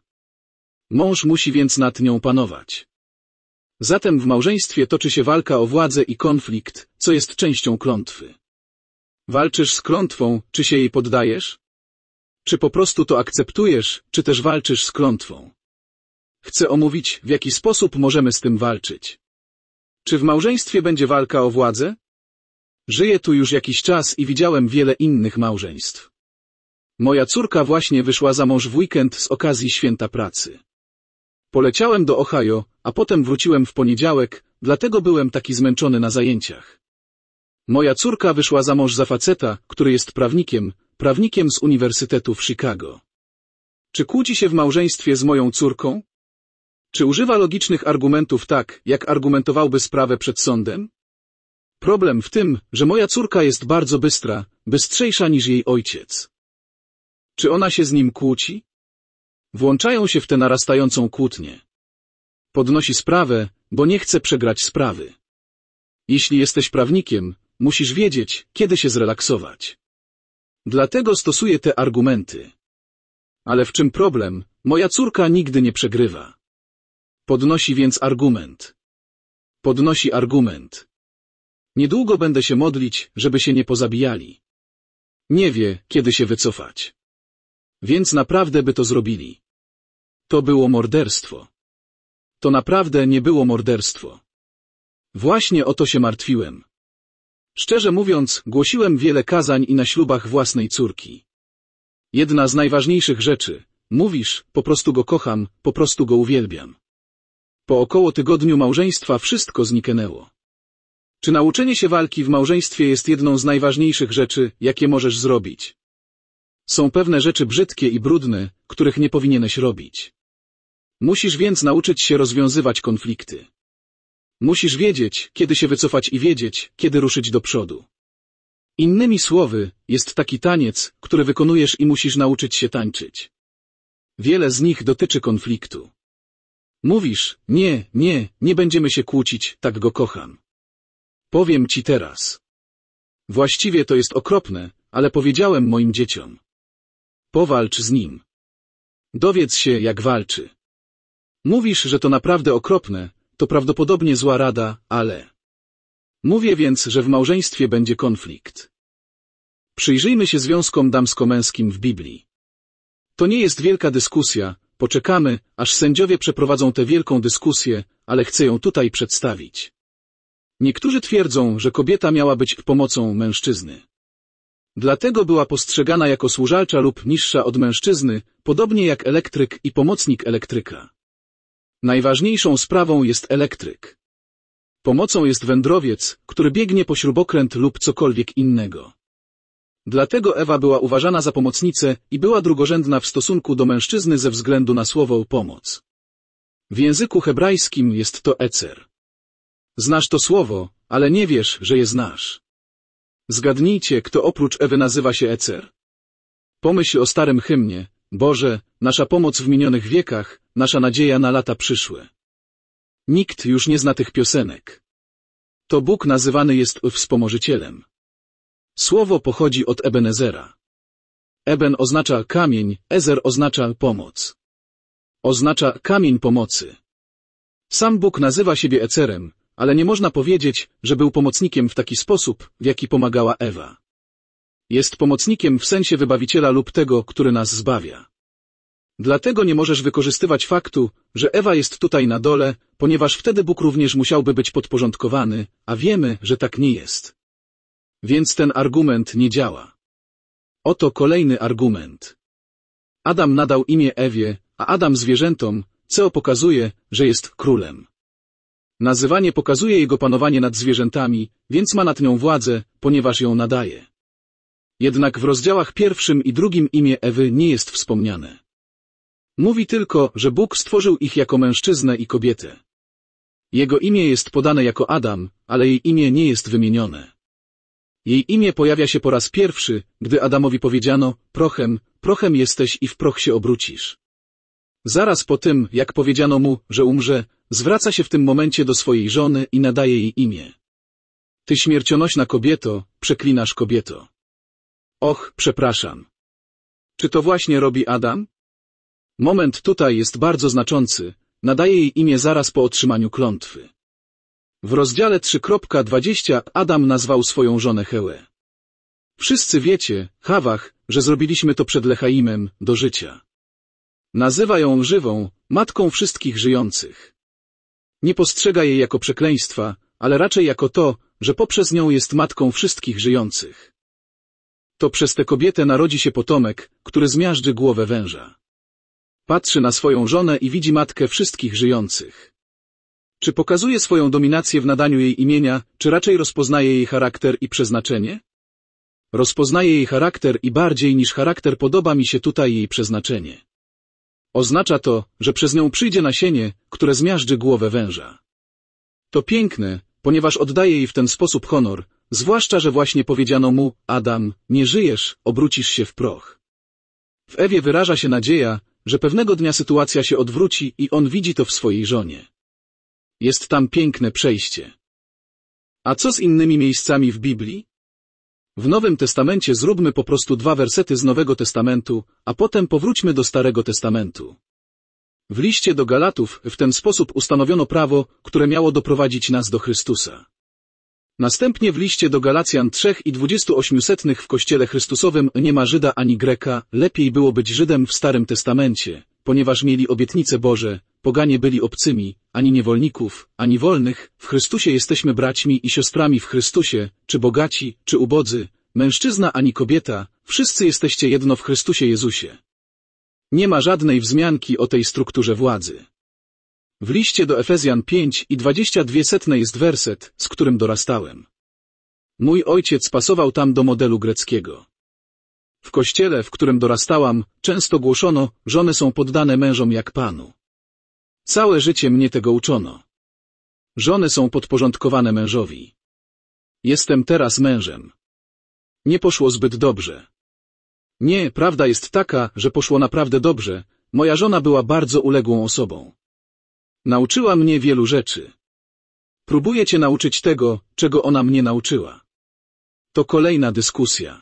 Mąż musi więc nad nią panować. Zatem w małżeństwie toczy się walka o władzę i konflikt, co jest częścią klątwy. Walczysz z klątwą, czy się jej poddajesz? Czy po prostu to akceptujesz, czy też walczysz z klątwą? Chcę omówić, w jaki sposób możemy z tym walczyć. Czy w małżeństwie będzie walka o władzę? Żyję tu już jakiś czas i widziałem wiele innych małżeństw. Moja córka właśnie wyszła za mąż w weekend z okazji Święta Pracy. Poleciałem do Ohio, a potem wróciłem w poniedziałek, dlatego byłem taki zmęczony na zajęciach. Moja córka wyszła za mąż za faceta, który jest prawnikiem, prawnikiem z Uniwersytetu w Chicago. Czy kłóci się w małżeństwie z moją córką? Czy używa logicznych argumentów tak, jak argumentowałby sprawę przed sądem? Problem w tym, że moja córka jest bardzo bystra, bystrzejsza niż jej ojciec. Czy ona się z nim kłóci? Włączają się w tę narastającą kłótnię. Podnosi sprawę, bo nie chce przegrać sprawy. Jeśli jesteś prawnikiem, musisz wiedzieć, kiedy się zrelaksować. Dlatego stosuję te argumenty. Ale w czym problem? Moja córka nigdy nie przegrywa. Podnosi więc argument. Podnosi argument. Niedługo będę się modlić, żeby się nie pozabijali. Nie wie, kiedy się wycofać. Więc naprawdę by to zrobili. To było morderstwo. To naprawdę nie było morderstwo. Właśnie o to się martwiłem. Szczerze mówiąc, głosiłem wiele kazań i na ślubach własnej córki. Jedna z najważniejszych rzeczy. Mówisz, po prostu go kocham, po prostu go uwielbiam. Po około tygodniu małżeństwa wszystko zniknęło. Czy nauczenie się walki w małżeństwie jest jedną z najważniejszych rzeczy, jakie możesz zrobić? Są pewne rzeczy brzydkie i brudne, których nie powinieneś robić. Musisz więc nauczyć się rozwiązywać konflikty. Musisz wiedzieć, kiedy się wycofać i wiedzieć, kiedy ruszyć do przodu. Innymi słowy, jest taki taniec, który wykonujesz i musisz nauczyć się tańczyć. Wiele z nich dotyczy konfliktu. Mówisz, nie, nie, nie będziemy się kłócić, tak go kocham. Powiem ci teraz. Właściwie to jest okropne, ale powiedziałem moim dzieciom. Powalcz z nim. Dowiedz się, jak walczy. Mówisz, że to naprawdę okropne, to prawdopodobnie zła rada, ale... Mówię więc, że w małżeństwie będzie konflikt. Przyjrzyjmy się związkom damsko-męskim w Biblii. To nie jest wielka dyskusja, poczekamy, aż sędziowie przeprowadzą tę wielką dyskusję, ale chcę ją tutaj przedstawić. Niektórzy twierdzą, że kobieta miała być pomocą mężczyzny. Dlatego była postrzegana jako służalcza lub niższa od mężczyzny, podobnie jak elektryk i pomocnik elektryka. Najważniejszą sprawą jest elektryk. Pomocą jest wędrowiec, który biegnie po śrubokręt lub cokolwiek innego. Dlatego Ewa była uważana za pomocnicę i była drugorzędna w stosunku do mężczyzny ze względu na słowo pomoc. W języku hebrajskim jest to ecer. Znasz to słowo, ale nie wiesz, że je znasz. Zgadnijcie, kto oprócz Ewy nazywa się ecer. Pomyśl o starym hymnie. Boże, nasza pomoc w minionych wiekach, nasza nadzieja na lata przyszłe. Nikt już nie zna tych piosenek. To Bóg nazywany jest wspomożycielem. Słowo pochodzi od Ebenezera. Eben oznacza kamień, Ezer oznacza pomoc. Oznacza kamień pomocy. Sam Bóg nazywa siebie Ecerem, ale nie można powiedzieć, że był pomocnikiem w taki sposób, w jaki pomagała Ewa. Jest pomocnikiem w sensie wybawiciela lub tego, który nas zbawia. Dlatego nie możesz wykorzystywać faktu, że Ewa jest tutaj na dole, ponieważ wtedy Bóg również musiałby być podporządkowany, a wiemy, że tak nie jest. Więc ten argument nie działa. Oto kolejny argument. Adam nadał imię Ewie, a Adam zwierzętom, co pokazuje, że jest królem. Nazywanie pokazuje jego panowanie nad zwierzętami, więc ma nad nią władzę, ponieważ ją nadaje. Jednak w rozdziałach pierwszym i drugim imię Ewy nie jest wspomniane. Mówi tylko, że Bóg stworzył ich jako mężczyznę i kobietę. Jego imię jest podane jako Adam, ale jej imię nie jest wymienione. Jej imię pojawia się po raz pierwszy, gdy Adamowi powiedziano, prochem, prochem jesteś i w proch się obrócisz. Zaraz po tym, jak powiedziano mu, że umrze, zwraca się w tym momencie do swojej żony i nadaje jej imię. Ty śmiercionośna kobieto, przeklinasz kobieto. Och, przepraszam. Czy to właśnie robi Adam? Moment tutaj jest bardzo znaczący, nadaje jej imię zaraz po otrzymaniu klątwy. W rozdziale trzy dwadzieścia Adam nazwał swoją żonę Hełę. Wszyscy wiecie, Hawach, że zrobiliśmy to przed Lechaimem, do życia. Nazywa ją żywą, matką wszystkich żyjących. Nie postrzega jej jako przekleństwa, ale raczej jako to, że poprzez nią jest matką wszystkich żyjących. To przez tę kobietę narodzi się potomek, który zmiażdży głowę węża. Patrzy na swoją żonę i widzi matkę wszystkich żyjących. Czy pokazuje swoją dominację w nadaniu jej imienia, czy raczej rozpoznaje jej charakter i przeznaczenie? Rozpoznaje jej charakter i bardziej niż charakter podoba mi się tutaj jej przeznaczenie. Oznacza to, że przez nią przyjdzie nasienie, które zmiażdży głowę węża. To piękne, ponieważ oddaje jej w ten sposób honor, zwłaszcza że właśnie powiedziano mu: Adam, nie żyjesz, obrócisz się w proch. W Ewie wyraża się nadzieja, że pewnego dnia sytuacja się odwróci i on widzi to w swojej żonie. Jest tam piękne przejście. A co z innymi miejscami w Biblii? W Nowym Testamencie zróbmy po prostu dwa wersety z Nowego Testamentu, a potem powróćmy do Starego Testamentu. W liście do Galatów w ten sposób ustanowiono prawo, które miało doprowadzić nas do Chrystusa. Następnie w liście do Galacjan trzy i dwadzieścia osiem w Kościele Chrystusowym nie ma Żyda ani Greka, lepiej było być Żydem w Starym Testamencie, ponieważ mieli obietnice Boże, poganie byli obcymi, ani niewolników, ani wolnych, w Chrystusie jesteśmy braćmi i siostrami w Chrystusie, czy bogaci, czy ubodzy, mężczyzna ani kobieta, wszyscy jesteście jedno w Chrystusie Jezusie. Nie ma żadnej wzmianki o tej strukturze władzy. W liście do Efezjan pięć i dwadzieścia dwa jest werset, z którym dorastałem. Mój ojciec pasował tam do modelu greckiego. W kościele, w którym dorastałam, często głoszono: żony są poddane mężom jak Panu. Całe życie mnie tego uczono. Żony są podporządkowane mężowi. Jestem teraz mężem. Nie poszło zbyt dobrze. Nie, prawda jest taka, że poszło naprawdę dobrze. Moja żona była bardzo uległą osobą. Nauczyła mnie wielu rzeczy. Próbuję cię nauczyć tego, czego ona mnie nauczyła. To kolejna dyskusja.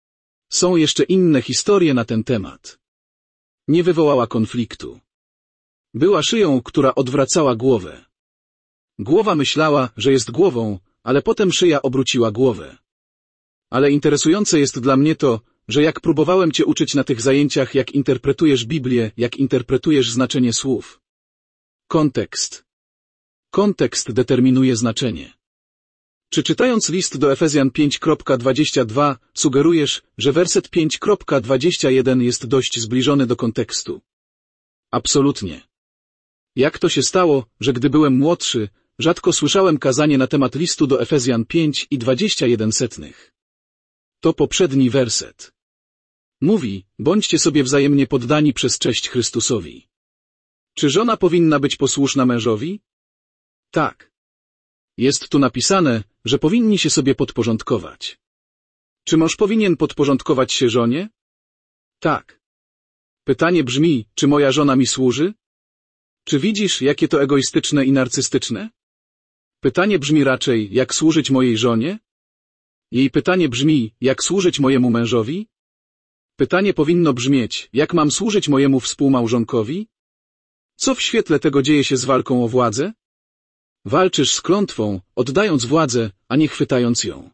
Są jeszcze inne historie na ten temat. Nie wywołała konfliktu. Była szyją, która odwracała głowę. Głowa myślała, że jest głową, ale potem szyja obróciła głowę. Ale interesujące jest dla mnie to, że jak próbowałem cię uczyć na tych zajęciach, jak interpretujesz Biblię, jak interpretujesz znaczenie słów. Kontekst. Kontekst determinuje znaczenie. Czy czytając list do Efezjan pięć dwadzieścia dwa sugerujesz, że werset pięć dwadzieścia jeden jest dość zbliżony do kontekstu? Absolutnie. Jak to się stało, że gdy byłem młodszy, rzadko słyszałem kazanie na temat listu do Efezjan pięć i dwadzieścia jeden setnych? To poprzedni werset. Mówi: bądźcie sobie wzajemnie poddani przez cześć Chrystusowi. Czy żona powinna być posłuszna mężowi? Tak. Jest tu napisane, że powinni się sobie podporządkować. Czy mąż powinien podporządkować się żonie? Tak. Pytanie brzmi, czy moja żona mi służy? Czy widzisz, jakie to egoistyczne i narcystyczne? Pytanie brzmi raczej, jak służyć mojej żonie? Jej pytanie brzmi, jak służyć mojemu mężowi? Pytanie powinno brzmieć, jak mam służyć mojemu współmałżonkowi? Co w świetle tego dzieje się z walką o władzę? Walczysz z klątwą, oddając władzę, a nie chwytając ją.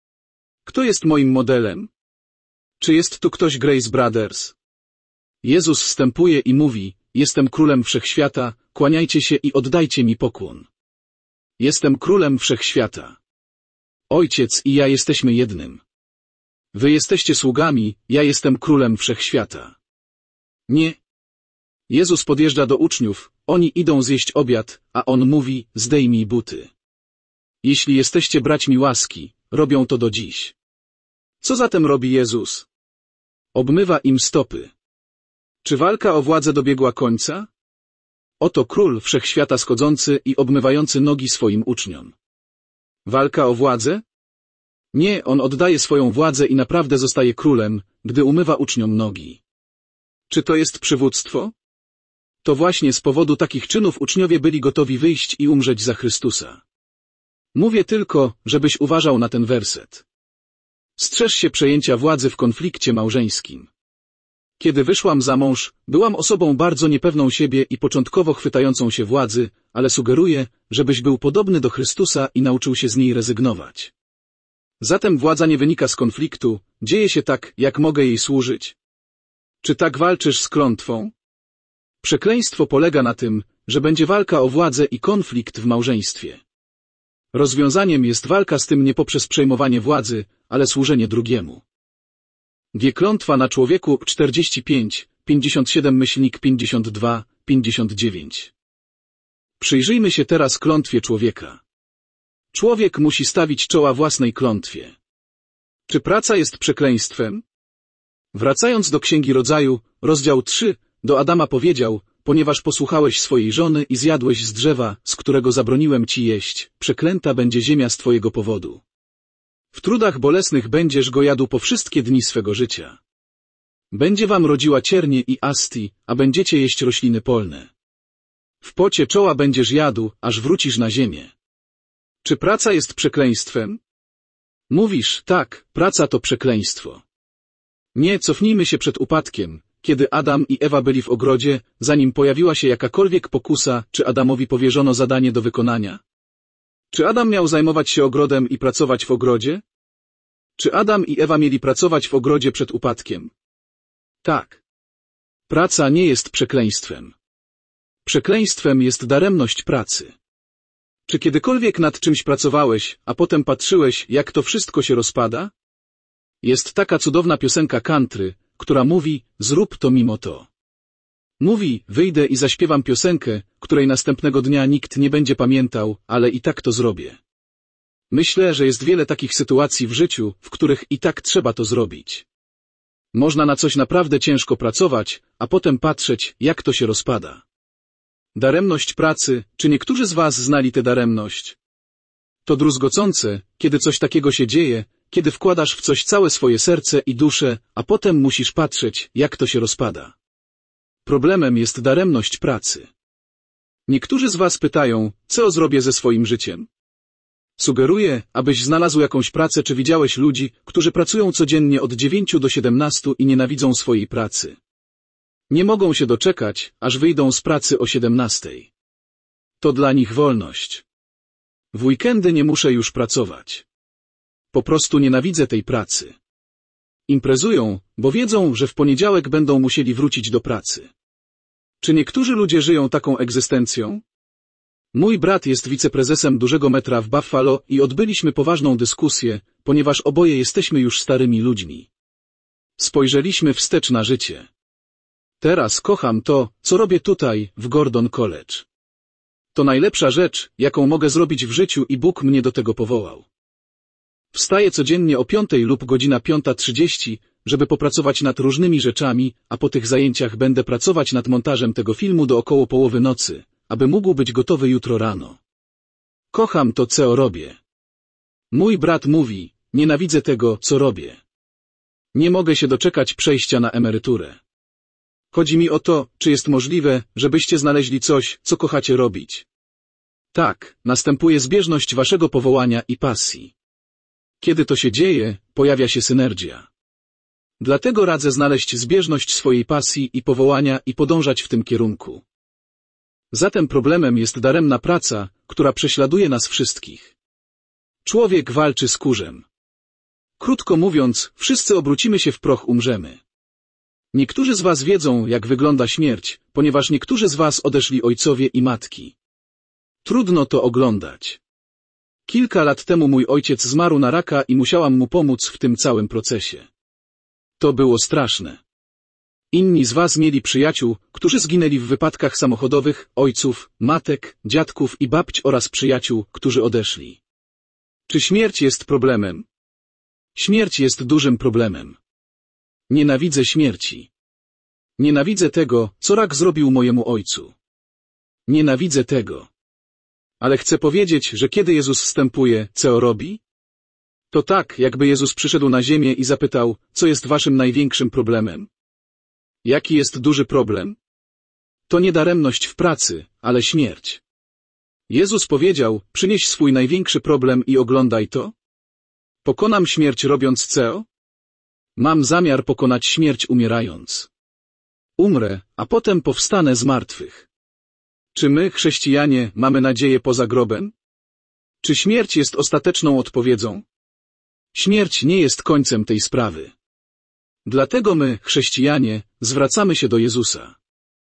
Kto jest moim modelem? Czy jest tu ktoś Grace Brothers? Jezus wstępuje i mówi: jestem królem wszechświata, kłaniajcie się i oddajcie mi pokłon. Jestem królem wszechświata. Ojciec i ja jesteśmy jednym. Wy jesteście sługami, ja jestem królem wszechświata. Nie. Jezus podjeżdża do uczniów, oni idą zjeść obiad, a on mówi: zdejmij buty. Jeśli jesteście braćmi łaski, robią to do dziś. Co zatem robi Jezus? Obmywa im stopy. Czy walka o władzę dobiegła końca? Oto król wszechświata schodzący i obmywający nogi swoim uczniom. Walka o władzę? Nie, on oddaje swoją władzę i naprawdę zostaje królem, gdy umywa uczniom nogi. Czy to jest przywództwo? To właśnie z powodu takich czynów uczniowie byli gotowi wyjść i umrzeć za Chrystusa. Mówię tylko, żebyś uważał na ten werset. Strzeż się przejęcia władzy w konflikcie małżeńskim. Kiedy wyszłam za mąż, byłam osobą bardzo niepewną siebie i początkowo chwytającą się władzy, ale sugeruję, żebyś był podobny do Chrystusa i nauczył się z niej rezygnować. Zatem władza nie wynika z konfliktu, dzieje się tak, jak mogę jej służyć. Czy tak walczysz z klątwą? Przekleństwo polega na tym, że będzie walka o władzę i konflikt w małżeństwie. Rozwiązaniem jest walka z tym nie poprzez przejmowanie władzy, ale służenie drugiemu. G. Klątwa na człowieku czterdzieści pięć, pięćdziesiąt siedem myślnik pięćdziesiąt dwa, pięćdziesiąt dziewięć. Przyjrzyjmy się teraz klątwie człowieka. Człowiek musi stawić czoła własnej klątwie. Czy praca jest przekleństwem? Wracając do Księgi Rodzaju, rozdział trzy, do Adama powiedział: ponieważ posłuchałeś swojej żony i zjadłeś z drzewa, z którego zabroniłem ci jeść, przeklęta będzie ziemia z twojego powodu. W trudach bolesnych będziesz go jadł po wszystkie dni swego życia. Będzie wam rodziła ciernie i asti, a będziecie jeść rośliny polne. W pocie czoła będziesz jadł, aż wrócisz na ziemię. Czy praca jest przekleństwem? Mówisz, tak, praca to przekleństwo. Nie, cofnijmy się przed upadkiem, kiedy Adam i Ewa byli w ogrodzie, zanim pojawiła się jakakolwiek pokusa, czy Adamowi powierzono zadanie do wykonania? Czy Adam miał zajmować się ogrodem i pracować w ogrodzie? Czy Adam i Ewa mieli pracować w ogrodzie przed upadkiem? Tak. Praca nie jest przekleństwem. Przekleństwem jest daremność pracy. Czy kiedykolwiek nad czymś pracowałeś, a potem patrzyłeś, jak to wszystko się rozpada? Jest taka cudowna piosenka country, która mówi: zrób to mimo to. Mówi: wyjdę i zaśpiewam piosenkę, której następnego dnia nikt nie będzie pamiętał, ale i tak to zrobię. Myślę, że jest wiele takich sytuacji w życiu, w których i tak trzeba to zrobić. Można na coś naprawdę ciężko pracować, a potem patrzeć, jak to się rozpada. Daremność pracy, czy niektórzy z was znali tę daremność? To druzgocące, kiedy coś takiego się dzieje, kiedy wkładasz w coś całe swoje serce i duszę, a potem musisz patrzeć, jak to się rozpada. Problemem jest daremność pracy. Niektórzy z was pytają, co zrobię ze swoim życiem? Sugeruję, abyś znalazł jakąś pracę, czy widziałeś ludzi, którzy pracują codziennie od dziewięciu do siedemnastu i nienawidzą swojej pracy. Nie mogą się doczekać, aż wyjdą z pracy o siedemnastej. To dla nich wolność. W weekendy nie muszę już pracować. Po prostu nienawidzę tej pracy. Imprezują, bo wiedzą, że w poniedziałek będą musieli wrócić do pracy. Czy niektórzy ludzie żyją taką egzystencją? Mój brat jest wiceprezesem dużego metra w Buffalo i odbyliśmy poważną dyskusję, ponieważ oboje jesteśmy już starymi ludźmi. Spojrzeliśmy wstecz na życie. Teraz kocham to, co robię tutaj, w Gordon College. To najlepsza rzecz, jaką mogę zrobić w życiu i Bóg mnie do tego powołał. Wstaję codziennie o piątej lub godzina piąta trzydzieści, żeby popracować nad różnymi rzeczami, a po tych zajęciach będę pracować nad montażem tego filmu do około połowy nocy, aby mógł być gotowy jutro rano. Kocham to, co robię. Mój brat mówi: nienawidzę tego, co robię. Nie mogę się doczekać przejścia na emeryturę. Chodzi mi o to, czy jest możliwe, żebyście znaleźli coś, co kochacie robić. Tak, następuje zbieżność waszego powołania i pasji. Kiedy to się dzieje, pojawia się synergia. Dlatego radzę znaleźć zbieżność swojej pasji i powołania i podążać w tym kierunku. Zatem problemem jest daremna praca, która prześladuje nas wszystkich. Człowiek walczy z kurzem. Krótko mówiąc, wszyscy obrócimy się w proch, umrzemy. Niektórzy z was wiedzą, jak wygląda śmierć, ponieważ niektórzy z was odeszli ojcowie i matki. Trudno to oglądać. Kilka lat temu mój ojciec zmarł na raka i musiałam mu pomóc w tym całym procesie. To było straszne. Inni z was mieli przyjaciół, którzy zginęli w wypadkach samochodowych, ojców, matek, dziadków i babć oraz przyjaciół, którzy odeszli. Czy śmierć jest problemem? Śmierć jest dużym problemem. Nienawidzę śmierci. Nienawidzę tego, co rak zrobił mojemu ojcu. Nienawidzę tego. Ale chcę powiedzieć, że kiedy Jezus wstępuje, co robi? To tak, jakby Jezus przyszedł na ziemię i zapytał, co jest waszym największym problemem? Jaki jest duży problem? To nie daremność w pracy, ale śmierć. Jezus powiedział, przynieś swój największy problem i oglądaj to. Pokonam śmierć robiąc co? Mam zamiar pokonać śmierć umierając. Umrę, a potem powstanę z martwych. Czy my, chrześcijanie, mamy nadzieję poza grobem? Czy śmierć jest ostateczną odpowiedzią? Śmierć nie jest końcem tej sprawy. Dlatego my, chrześcijanie, zwracamy się do Jezusa.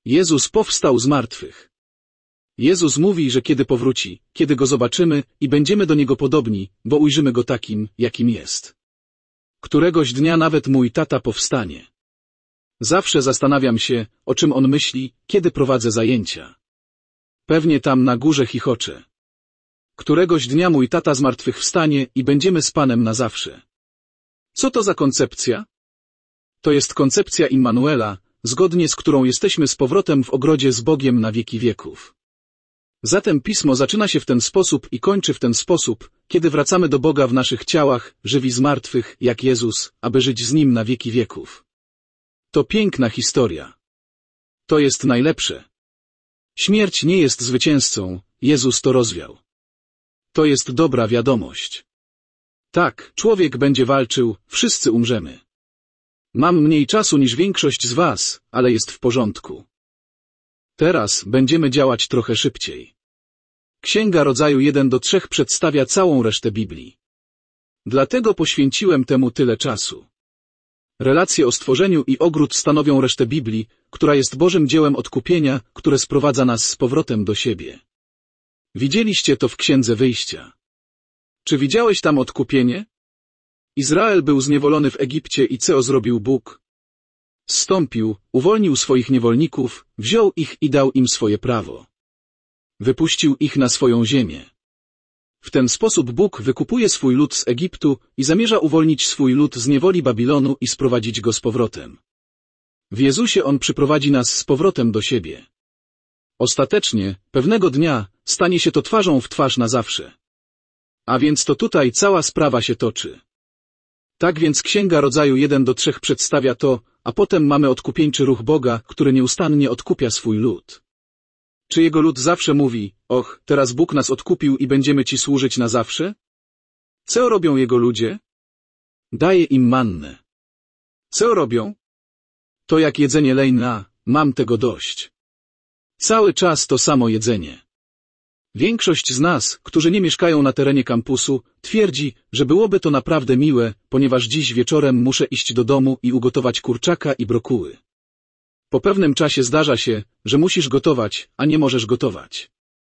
Jezus powstał z martwych. Jezus mówi, że kiedy powróci, kiedy Go zobaczymy i będziemy do Niego podobni, bo ujrzymy Go takim, jakim jest. Któregoś dnia nawet mój tata powstanie. Zawsze zastanawiam się, o czym on myśli, kiedy prowadzę zajęcia. Pewnie tam na górze chichocze. Któregoś dnia mój tata zmartwychwstanie i będziemy z Panem na zawsze. Co to za koncepcja? To jest koncepcja Immanuela, zgodnie z którą jesteśmy z powrotem w ogrodzie z Bogiem na wieki wieków. Zatem Pismo zaczyna się w ten sposób i kończy w ten sposób, kiedy wracamy do Boga w naszych ciałach, żywi z martwych, jak Jezus, aby żyć z Nim na wieki wieków. To piękna historia. To jest najlepsze. Śmierć nie jest zwycięzcą, Jezus to rozwiał. To jest dobra wiadomość. Tak, człowiek będzie walczył, wszyscy umrzemy. Mam mniej czasu niż większość z was, ale jest w porządku. Teraz będziemy działać trochę szybciej. Księga Rodzaju jeden do trzech przedstawia całą resztę Biblii. Dlatego poświęciłem temu tyle czasu. Relacje o stworzeniu i ogród stanowią resztę Biblii, która jest Bożym dziełem odkupienia, które sprowadza nas z powrotem do siebie. Widzieliście to w Księdze Wyjścia. Czy widziałeś tam odkupienie? Izrael był zniewolony w Egipcie i co zrobił Bóg? Zstąpił, uwolnił swoich niewolników, wziął ich i dał im swoje prawo. Wypuścił ich na swoją ziemię. W ten sposób Bóg wykupuje swój lud z Egiptu i zamierza uwolnić swój lud z niewoli Babilonu i sprowadzić go z powrotem. W Jezusie On przyprowadzi nas z powrotem do siebie. Ostatecznie, pewnego dnia, stanie się to twarzą w twarz na zawsze. A więc to tutaj cała sprawa się toczy. Tak więc Księga Rodzaju jeden do trzech przedstawia to, a potem mamy odkupieńczy ruch Boga, który nieustannie odkupia swój lud. Czy Jego lud zawsze mówi, och, teraz Bóg nas odkupił i będziemy Ci służyć na zawsze? Co robią Jego ludzie? Daje im mannę. Co robią? To jak jedzenie lejna, mam tego dość. Cały czas to samo jedzenie. Większość z nas, którzy nie mieszkają na terenie kampusu, twierdzi, że byłoby to naprawdę miłe, ponieważ dziś wieczorem muszę iść do domu i ugotować kurczaka i brokuły. Po pewnym czasie zdarza się, że musisz gotować, a nie możesz gotować.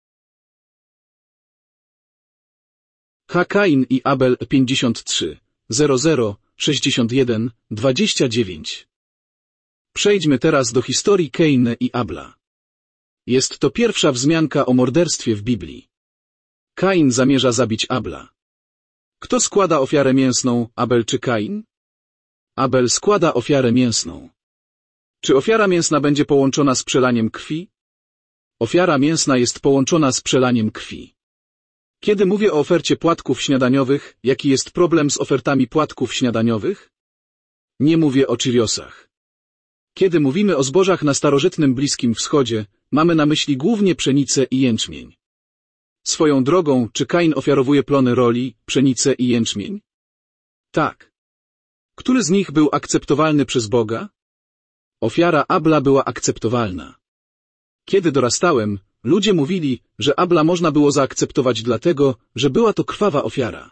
H. Kain i Abel pięćdziesiąt trzy, zero zero, sześćdziesiąt jeden, dwadzieścia dziewięć. Przejdźmy teraz do historii Kaina i Abla. Jest to pierwsza wzmianka o morderstwie w Biblii. Kain zamierza zabić Abla. Kto składa ofiarę mięsną, Abel czy Kain? Abel składa ofiarę mięsną. Czy ofiara mięsna będzie połączona z przelaniem krwi? Ofiara mięsna jest połączona z przelaniem krwi. Kiedy mówię o ofercie płatków śniadaniowych, jaki jest problem z ofertami płatków śniadaniowych? Nie mówię o Cheeriosach. Kiedy mówimy o zbożach na starożytnym Bliskim Wschodzie, mamy na myśli głównie pszenicę i jęczmień. Swoją drogą, czy Kain ofiarowuje plony roli, pszenicę i jęczmień? Tak. Który z nich był akceptowalny przez Boga? Ofiara Abla była akceptowalna. Kiedy dorastałem, ludzie mówili, że Abla można było zaakceptować dlatego, że była to krwawa ofiara.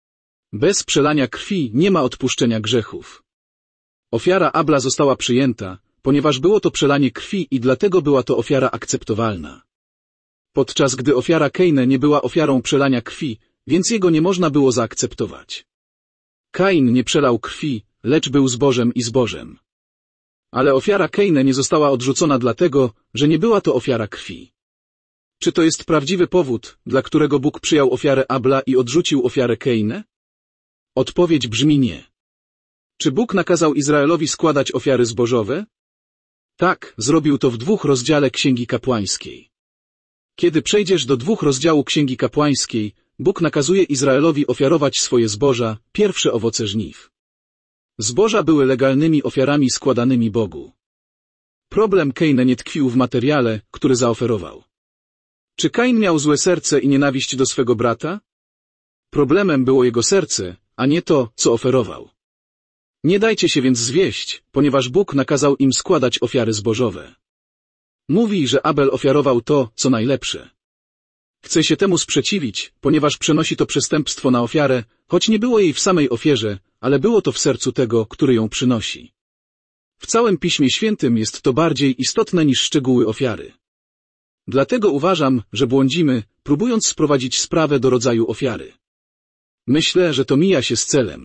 Bez przelania krwi nie ma odpuszczenia grzechów. Ofiara Abla została przyjęta, ponieważ było to przelanie krwi i dlatego była to ofiara akceptowalna. Podczas gdy ofiara Kaina nie była ofiarą przelania krwi, więc jego nie można było zaakceptować. Kain nie przelał krwi, lecz był zbożem i zbożem. Ale ofiara Kaina nie została odrzucona dlatego, że nie była to ofiara krwi. Czy to jest prawdziwy powód, dla którego Bóg przyjął ofiarę Abla i odrzucił ofiarę Kaina? Odpowiedź brzmi nie. Czy Bóg nakazał Izraelowi składać ofiary zbożowe? Tak, zrobił to w dwóch rozdziale Księgi Kapłańskiej. Kiedy przejdziesz do dwóch rozdziału Księgi Kapłańskiej, Bóg nakazuje Izraelowi ofiarować swoje zboża, pierwsze owoce żniw. Zboża były legalnymi ofiarami składanymi Bogu. Problem Kaina nie tkwił w materiale, który zaoferował. Czy Kain miał złe serce i nienawiść do swego brata? Problemem było jego serce, a nie to, co oferował. Nie dajcie się więc zwieść, ponieważ Bóg nakazał im składać ofiary zbożowe. Mówi, że Abel ofiarował to, co najlepsze. Chce się temu sprzeciwić, ponieważ przenosi to przestępstwo na ofiarę, choć nie było jej w samej ofierze, ale było to w sercu tego, który ją przynosi. W całym Piśmie Świętym jest to bardziej istotne niż szczegóły ofiary. Dlatego uważam, że błądzimy, próbując sprowadzić sprawę do rodzaju ofiary. Myślę, że to mija się z celem.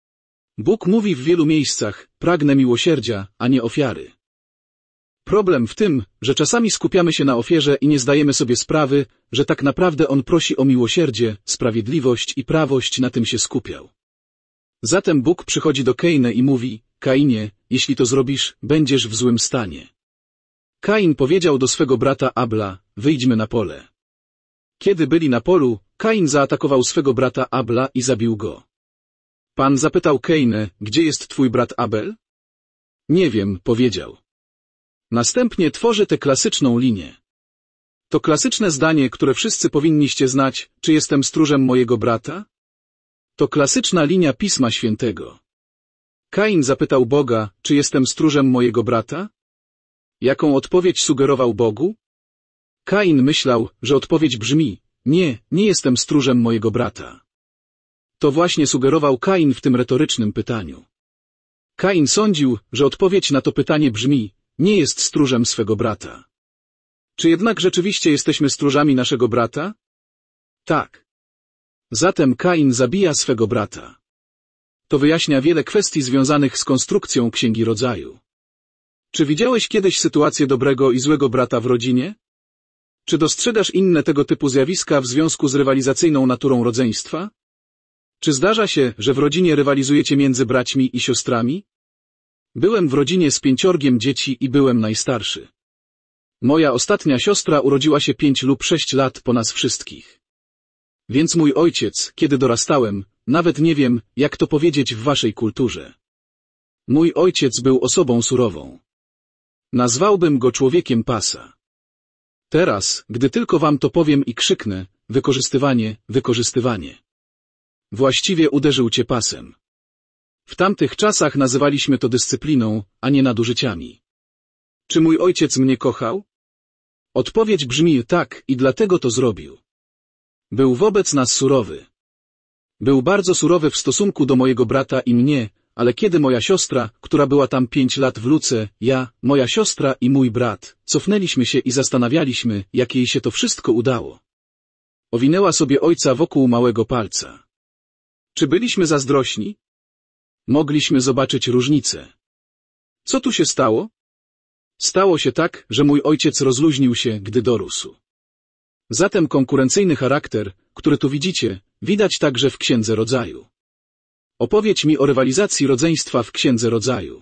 Bóg mówi w wielu miejscach: pragnę miłosierdzia, a nie ofiary. Problem w tym, że czasami skupiamy się na ofierze i nie zdajemy sobie sprawy, że tak naprawdę On prosi o miłosierdzie, sprawiedliwość i prawość, na tym się skupiał. Zatem Bóg przychodzi do Kaina i mówi: Kainie, jeśli to zrobisz, będziesz w złym stanie. Kain powiedział do swego brata Abla: wyjdźmy na pole. Kiedy byli na polu, Kain zaatakował swego brata Abla i zabił go. Pan zapytał Kainę: gdzie jest twój brat Abel? Nie wiem, powiedział. Następnie tworzy tę klasyczną linię. To klasyczne zdanie, które wszyscy powinniście znać: czy jestem stróżem mojego brata? To klasyczna linia Pisma Świętego. Kain zapytał Boga: czy jestem stróżem mojego brata? Jaką odpowiedź sugerował Bogu? Kain myślał, że odpowiedź brzmi: nie, nie jestem stróżem mojego brata. To właśnie sugerował Kain w tym retorycznym pytaniu. Kain sądził, że odpowiedź na to pytanie brzmi: nie jest stróżem swego brata. Czy jednak rzeczywiście jesteśmy stróżami naszego brata? Tak. Zatem Kain zabija swego brata. To wyjaśnia wiele kwestii związanych z konstrukcją Księgi Rodzaju. Czy widziałeś kiedyś sytuację dobrego i złego brata w rodzinie? Czy dostrzegasz inne tego typu zjawiska w związku z rywalizacyjną naturą rodzeństwa? Czy zdarza się, że w rodzinie rywalizujecie między braćmi i siostrami? Byłem w rodzinie z pięciorgiem dzieci i byłem najstarszy. Moja ostatnia siostra urodziła się pięć lub sześć lat po nas wszystkich. Więc mój ojciec, kiedy dorastałem, nawet nie wiem, jak to powiedzieć w waszej kulturze. Mój ojciec był osobą surową. Nazwałbym go człowiekiem pasa. Teraz, gdy tylko wam to powiem i krzyknę: wykorzystywanie, wykorzystywanie. Właściwie uderzył cię pasem. W tamtych czasach nazywaliśmy to dyscypliną, a nie nadużyciami. Czy mój ojciec mnie kochał? Odpowiedź brzmi: tak, i dlatego to zrobił. Był wobec nas surowy. Był bardzo surowy w stosunku do mojego brata i mnie, ale kiedy moja siostra, która była tam pięć lat w luce, ja, moja siostra i mój brat, cofnęliśmy się i zastanawialiśmy, jak jej się to wszystko udało. Owinęła sobie ojca wokół małego palca. Czy byliśmy zazdrośni? Mogliśmy zobaczyć różnicę. Co tu się stało? Stało się tak, że mój ojciec rozluźnił się, gdy dorósł. Zatem konkurencyjny charakter, który tu widzicie, widać także w Księdze Rodzaju. Opowiedz mi o rywalizacji rodzeństwa w Księdze Rodzaju.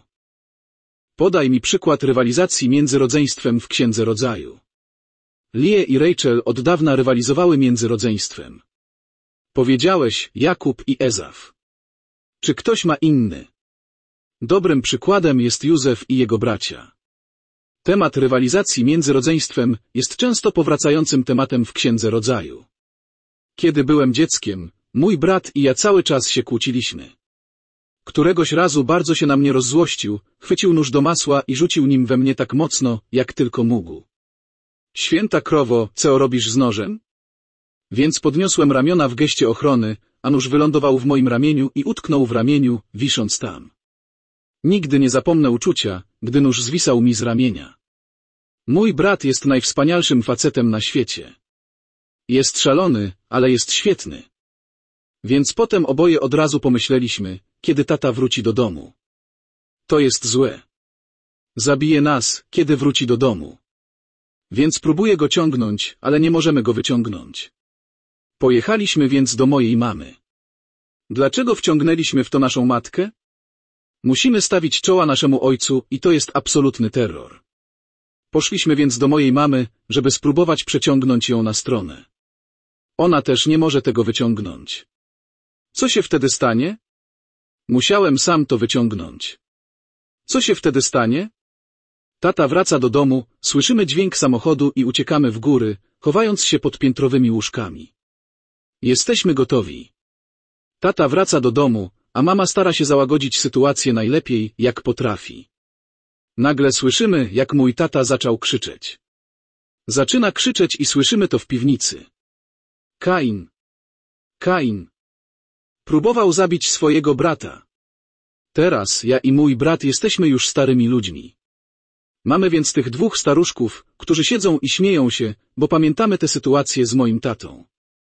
Podaj mi przykład rywalizacji między rodzeństwem w Księdze Rodzaju. Leah i Rachel od dawna rywalizowały między rodzeństwem. Powiedziałeś: Jakub i Ezaf. Czy ktoś ma inny? Dobrym przykładem jest Józef i jego bracia. Temat rywalizacji między rodzeństwem jest często powracającym tematem w Księdze Rodzaju. Kiedy byłem dzieckiem, mój brat i ja cały czas się kłóciliśmy. Któregoś razu bardzo się na mnie rozzłościł, chwycił nóż do masła i rzucił nim we mnie tak mocno, jak tylko mógł. Święta krowo, co robisz z nożem? Więc podniosłem ramiona w geście ochrony, a nóż wylądował w moim ramieniu i utknął w ramieniu, wisząc tam. Nigdy nie zapomnę uczucia, gdy nóż zwisał mi z ramienia. Mój brat jest najwspanialszym facetem na świecie. Jest szalony, ale jest świetny. Więc potem oboje od razu pomyśleliśmy, kiedy tata wróci do domu. To jest złe. Zabije nas, kiedy wróci do domu. Więc próbuję go ciągnąć, ale nie możemy go wyciągnąć. Pojechaliśmy więc do mojej mamy. Dlaczego wciągnęliśmy w to naszą matkę? Musimy stawić czoła naszemu ojcu i to jest absolutny terror. Poszliśmy więc do mojej mamy, żeby spróbować przeciągnąć ją na stronę. Ona też nie może tego wyciągnąć. Co się wtedy stanie? Musiałem sam to wyciągnąć. Co się wtedy stanie? Tata wraca do domu, słyszymy dźwięk samochodu i uciekamy w góry, chowając się pod piętrowymi łóżkami. Jesteśmy gotowi. Tata wraca do domu, a mama stara się załagodzić sytuację najlepiej, jak potrafi. Nagle słyszymy, jak mój tata zaczął krzyczeć. Zaczyna krzyczeć i słyszymy to w piwnicy. Kain. Kain. Próbował zabić swojego brata. Teraz ja i mój brat jesteśmy już starymi ludźmi. Mamy więc tych dwóch staruszków, którzy siedzą i śmieją się, bo pamiętamy tę sytuację z moim tatą.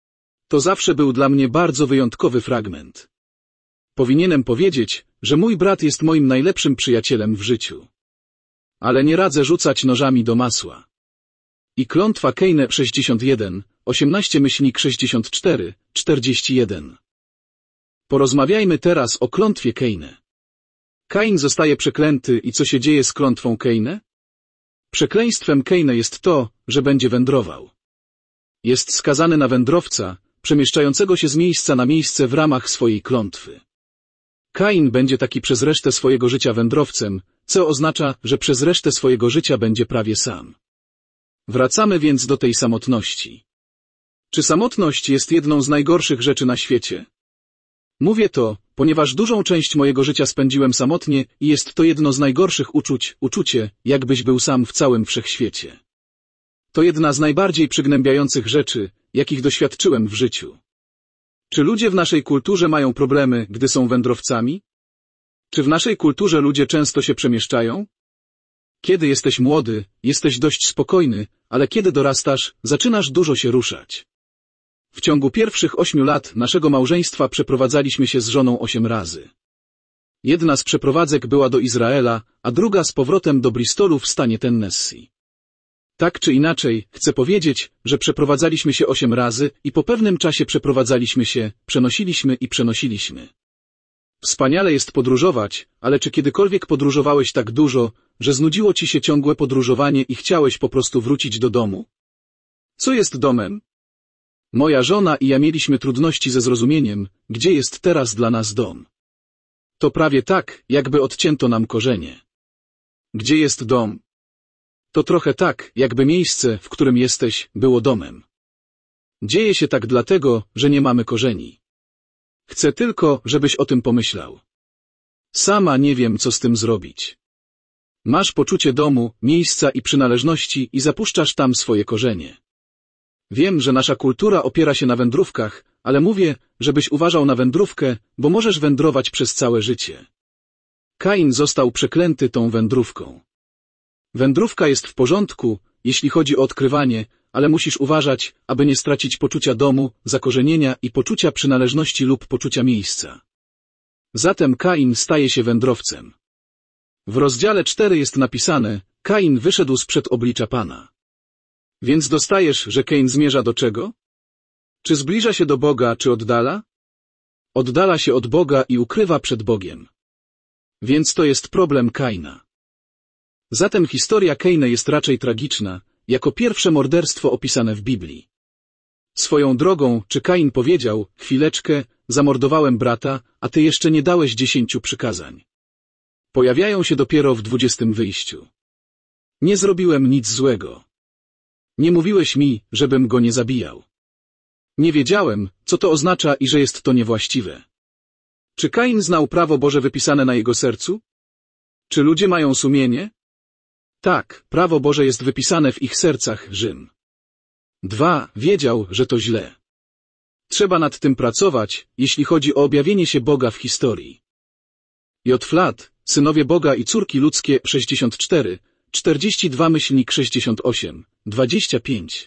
To zawsze był dla mnie bardzo wyjątkowy fragment. Powinienem powiedzieć, że mój brat jest moim najlepszym przyjacielem w życiu. Ale nie radzę rzucać nożami do masła. I klątwa Kejne sześćdziesiąt jeden, osiemnaście sześćdziesiąt cztery, czterdzieści jeden. Porozmawiajmy teraz o klątwie Kejne. Kain zostaje przeklęty i co się dzieje z klątwą Kejne? Przekleństwem Kejne jest to, że będzie wędrował. Jest skazany na wędrowca, przemieszczającego się z miejsca na miejsce w ramach swojej klątwy. Kain będzie taki przez resztę swojego życia wędrowcem, co oznacza, że przez resztę swojego życia będzie prawie sam. Wracamy więc do tej samotności. Czy samotność jest jedną z najgorszych rzeczy na świecie? Mówię to, ponieważ dużą część mojego życia spędziłem samotnie i jest to jedno z najgorszych uczuć, uczucie, jakbyś był sam w całym wszechświecie. To jedna z najbardziej przygnębiających rzeczy, jakich doświadczyłem w życiu. Czy ludzie w naszej kulturze mają problemy, gdy są wędrowcami? Czy w naszej kulturze ludzie często się przemieszczają? Kiedy jesteś młody, jesteś dość spokojny, ale kiedy dorastasz, zaczynasz dużo się ruszać. W ciągu pierwszych ośmiu lat naszego małżeństwa przeprowadzaliśmy się z żoną osiem razy. Jedna z przeprowadzek była do Izraela, a druga z powrotem do Bristolu w stanie Tennessee. Tak czy inaczej, chcę powiedzieć, że przeprowadzaliśmy się osiem razy i po pewnym czasie przeprowadzaliśmy się, przenosiliśmy i przenosiliśmy. Wspaniale jest podróżować, ale czy kiedykolwiek podróżowałeś tak dużo, że znudziło ci się ciągłe podróżowanie i chciałeś po prostu wrócić do domu? Co jest domem? Moja żona i ja mieliśmy trudności ze zrozumieniem, gdzie jest teraz dla nas dom. To prawie tak, jakby odcięto nam korzenie. Gdzie jest dom? To trochę tak, jakby miejsce, w którym jesteś, było domem. Dzieje się tak dlatego, że nie mamy korzeni. Chcę tylko, żebyś o tym pomyślał. Sama nie wiem, co z tym zrobić. Masz poczucie domu, miejsca i przynależności i zapuszczasz tam swoje korzenie. Wiem, że nasza kultura opiera się na wędrówkach, ale mówię, żebyś uważał na wędrówkę, bo możesz wędrować przez całe życie. Kain został przeklęty tą wędrówką. Wędrówka jest w porządku, jeśli chodzi o odkrywanie, ale musisz uważać, aby nie stracić poczucia domu, zakorzenienia i poczucia przynależności lub poczucia miejsca. Zatem Kain staje się wędrowcem. W rozdziale cztery jest napisane, Kain wyszedł sprzed oblicza Pana. Więc dostajesz, że Kain zmierza do czego? Czy zbliża się do Boga, czy oddala? Oddala się od Boga i ukrywa przed Bogiem. Więc to jest problem Kaina. Zatem historia Kaina jest raczej tragiczna, jako pierwsze morderstwo opisane w Biblii. Swoją drogą, czy Kain powiedział, chwileczkę, zamordowałem brata, a ty jeszcze nie dałeś dziesięciu przykazań. Pojawiają się dopiero w dwudziestym wyjściu. Nie zrobiłem nic złego. Nie mówiłeś mi, żebym go nie zabijał. Nie wiedziałem, co to oznacza i że jest to niewłaściwe. Czy Kain znał prawo Boże wypisane na jego sercu? Czy ludzie mają sumienie? Tak, prawo Boże jest wypisane w ich sercach, Rzym. Dwa, wiedział, że to źle. Trzeba nad tym pracować, jeśli chodzi o objawienie się Boga w historii. J. Flat, Synowie Boga i Córki Ludzkie sześćdziesiąt cztery, czterdzieści dwa sześćdziesiąt osiem, dwadzieścia pięć.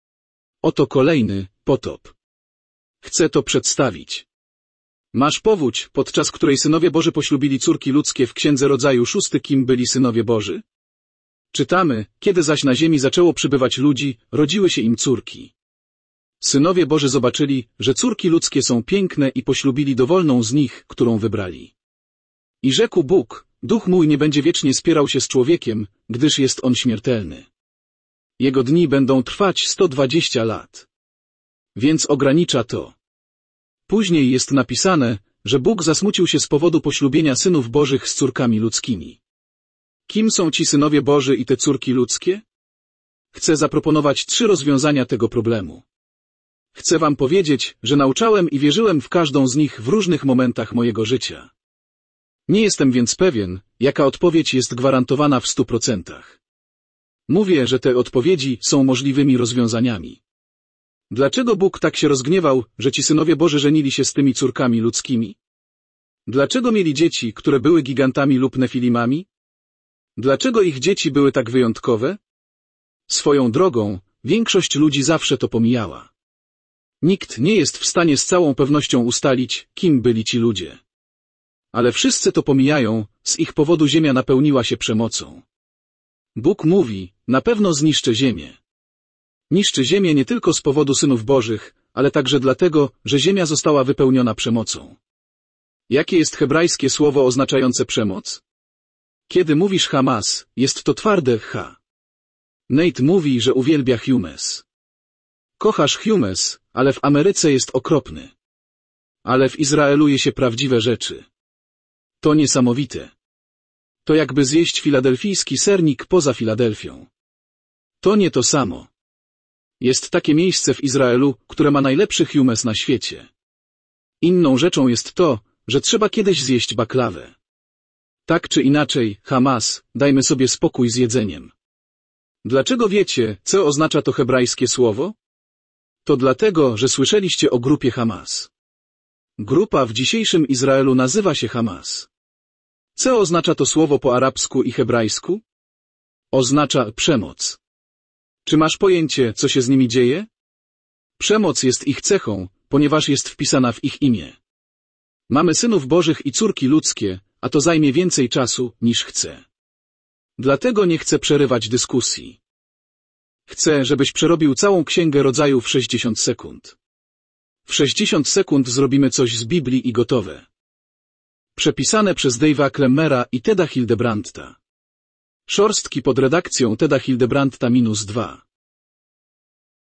Oto kolejny potop. Chcę to przedstawić. Masz powódź, podczas której Synowie Boży poślubili córki ludzkie w Księdze Rodzaju szósty, kim byli Synowie Boży? Czytamy, kiedy zaś na ziemi zaczęło przybywać ludzi, rodziły się im córki. Synowie Boży zobaczyli, że córki ludzkie są piękne i poślubili dowolną z nich, którą wybrali. I rzekł Bóg, duch mój nie będzie wiecznie spierał się z człowiekiem, gdyż jest on śmiertelny. Jego dni będą trwać sto dwadzieścia lat. Więc ogranicza to. Później jest napisane, że Bóg zasmucił się z powodu poślubienia synów Bożych z córkami ludzkimi. Kim są ci synowie Boży i te córki ludzkie? Chcę zaproponować trzy rozwiązania tego problemu. Chcę wam powiedzieć, że nauczałem i wierzyłem w każdą z nich w różnych momentach mojego życia. Nie jestem więc pewien, jaka odpowiedź jest gwarantowana w stu procentach. Mówię, że te odpowiedzi są możliwymi rozwiązaniami. Dlaczego Bóg tak się rozgniewał, że ci synowie Boży żenili się z tymi córkami ludzkimi? Dlaczego mieli dzieci, które były gigantami lub nefilimami? Dlaczego ich dzieci były tak wyjątkowe? Swoją drogą, większość ludzi zawsze to pomijała. Nikt nie jest w stanie z całą pewnością ustalić, kim byli ci ludzie. Ale wszyscy to pomijają, z ich powodu ziemia napełniła się przemocą. Bóg mówi, na pewno zniszczę ziemię. Niszczy ziemię nie tylko z powodu synów bożych, ale także dlatego, że ziemia została wypełniona przemocą. Jakie jest hebrajskie słowo oznaczające przemoc? Kiedy mówisz Hamas, jest to twarde H. Nate mówi, że uwielbia hummus. Kochasz hummus, ale w Ameryce jest okropny. Ale w Izraelu je się prawdziwe rzeczy. To niesamowite. To jakby zjeść filadelfijski sernik poza Filadelfią. To nie to samo. Jest takie miejsce w Izraelu, które ma najlepszy hummus na świecie. Inną rzeczą jest to, że trzeba kiedyś zjeść baklawę. Tak czy inaczej, Hamas, dajmy sobie spokój z jedzeniem. Dlaczego wiecie, co oznacza to hebrajskie słowo? To dlatego, że słyszeliście o grupie Hamas. Grupa w dzisiejszym Izraelu nazywa się Hamas. Co oznacza to słowo po arabsku i hebrajsku? Oznacza przemoc. Czy masz pojęcie, co się z nimi dzieje? Przemoc jest ich cechą, ponieważ jest wpisana w ich imię. Mamy synów bożych i córki ludzkie, a to zajmie więcej czasu, niż chcę. Dlatego nie chcę przerywać dyskusji. Chcę, żebyś przerobił całą Księgę Rodzaju w sześćdziesiąt sekund. W sześćdziesiąt sekund zrobimy coś z Biblii i gotowe. Przepisane przez Dave'a Klemmera i Teda Hildebrandta. Szorstki pod redakcją Teda Hildebrandta minus dwa.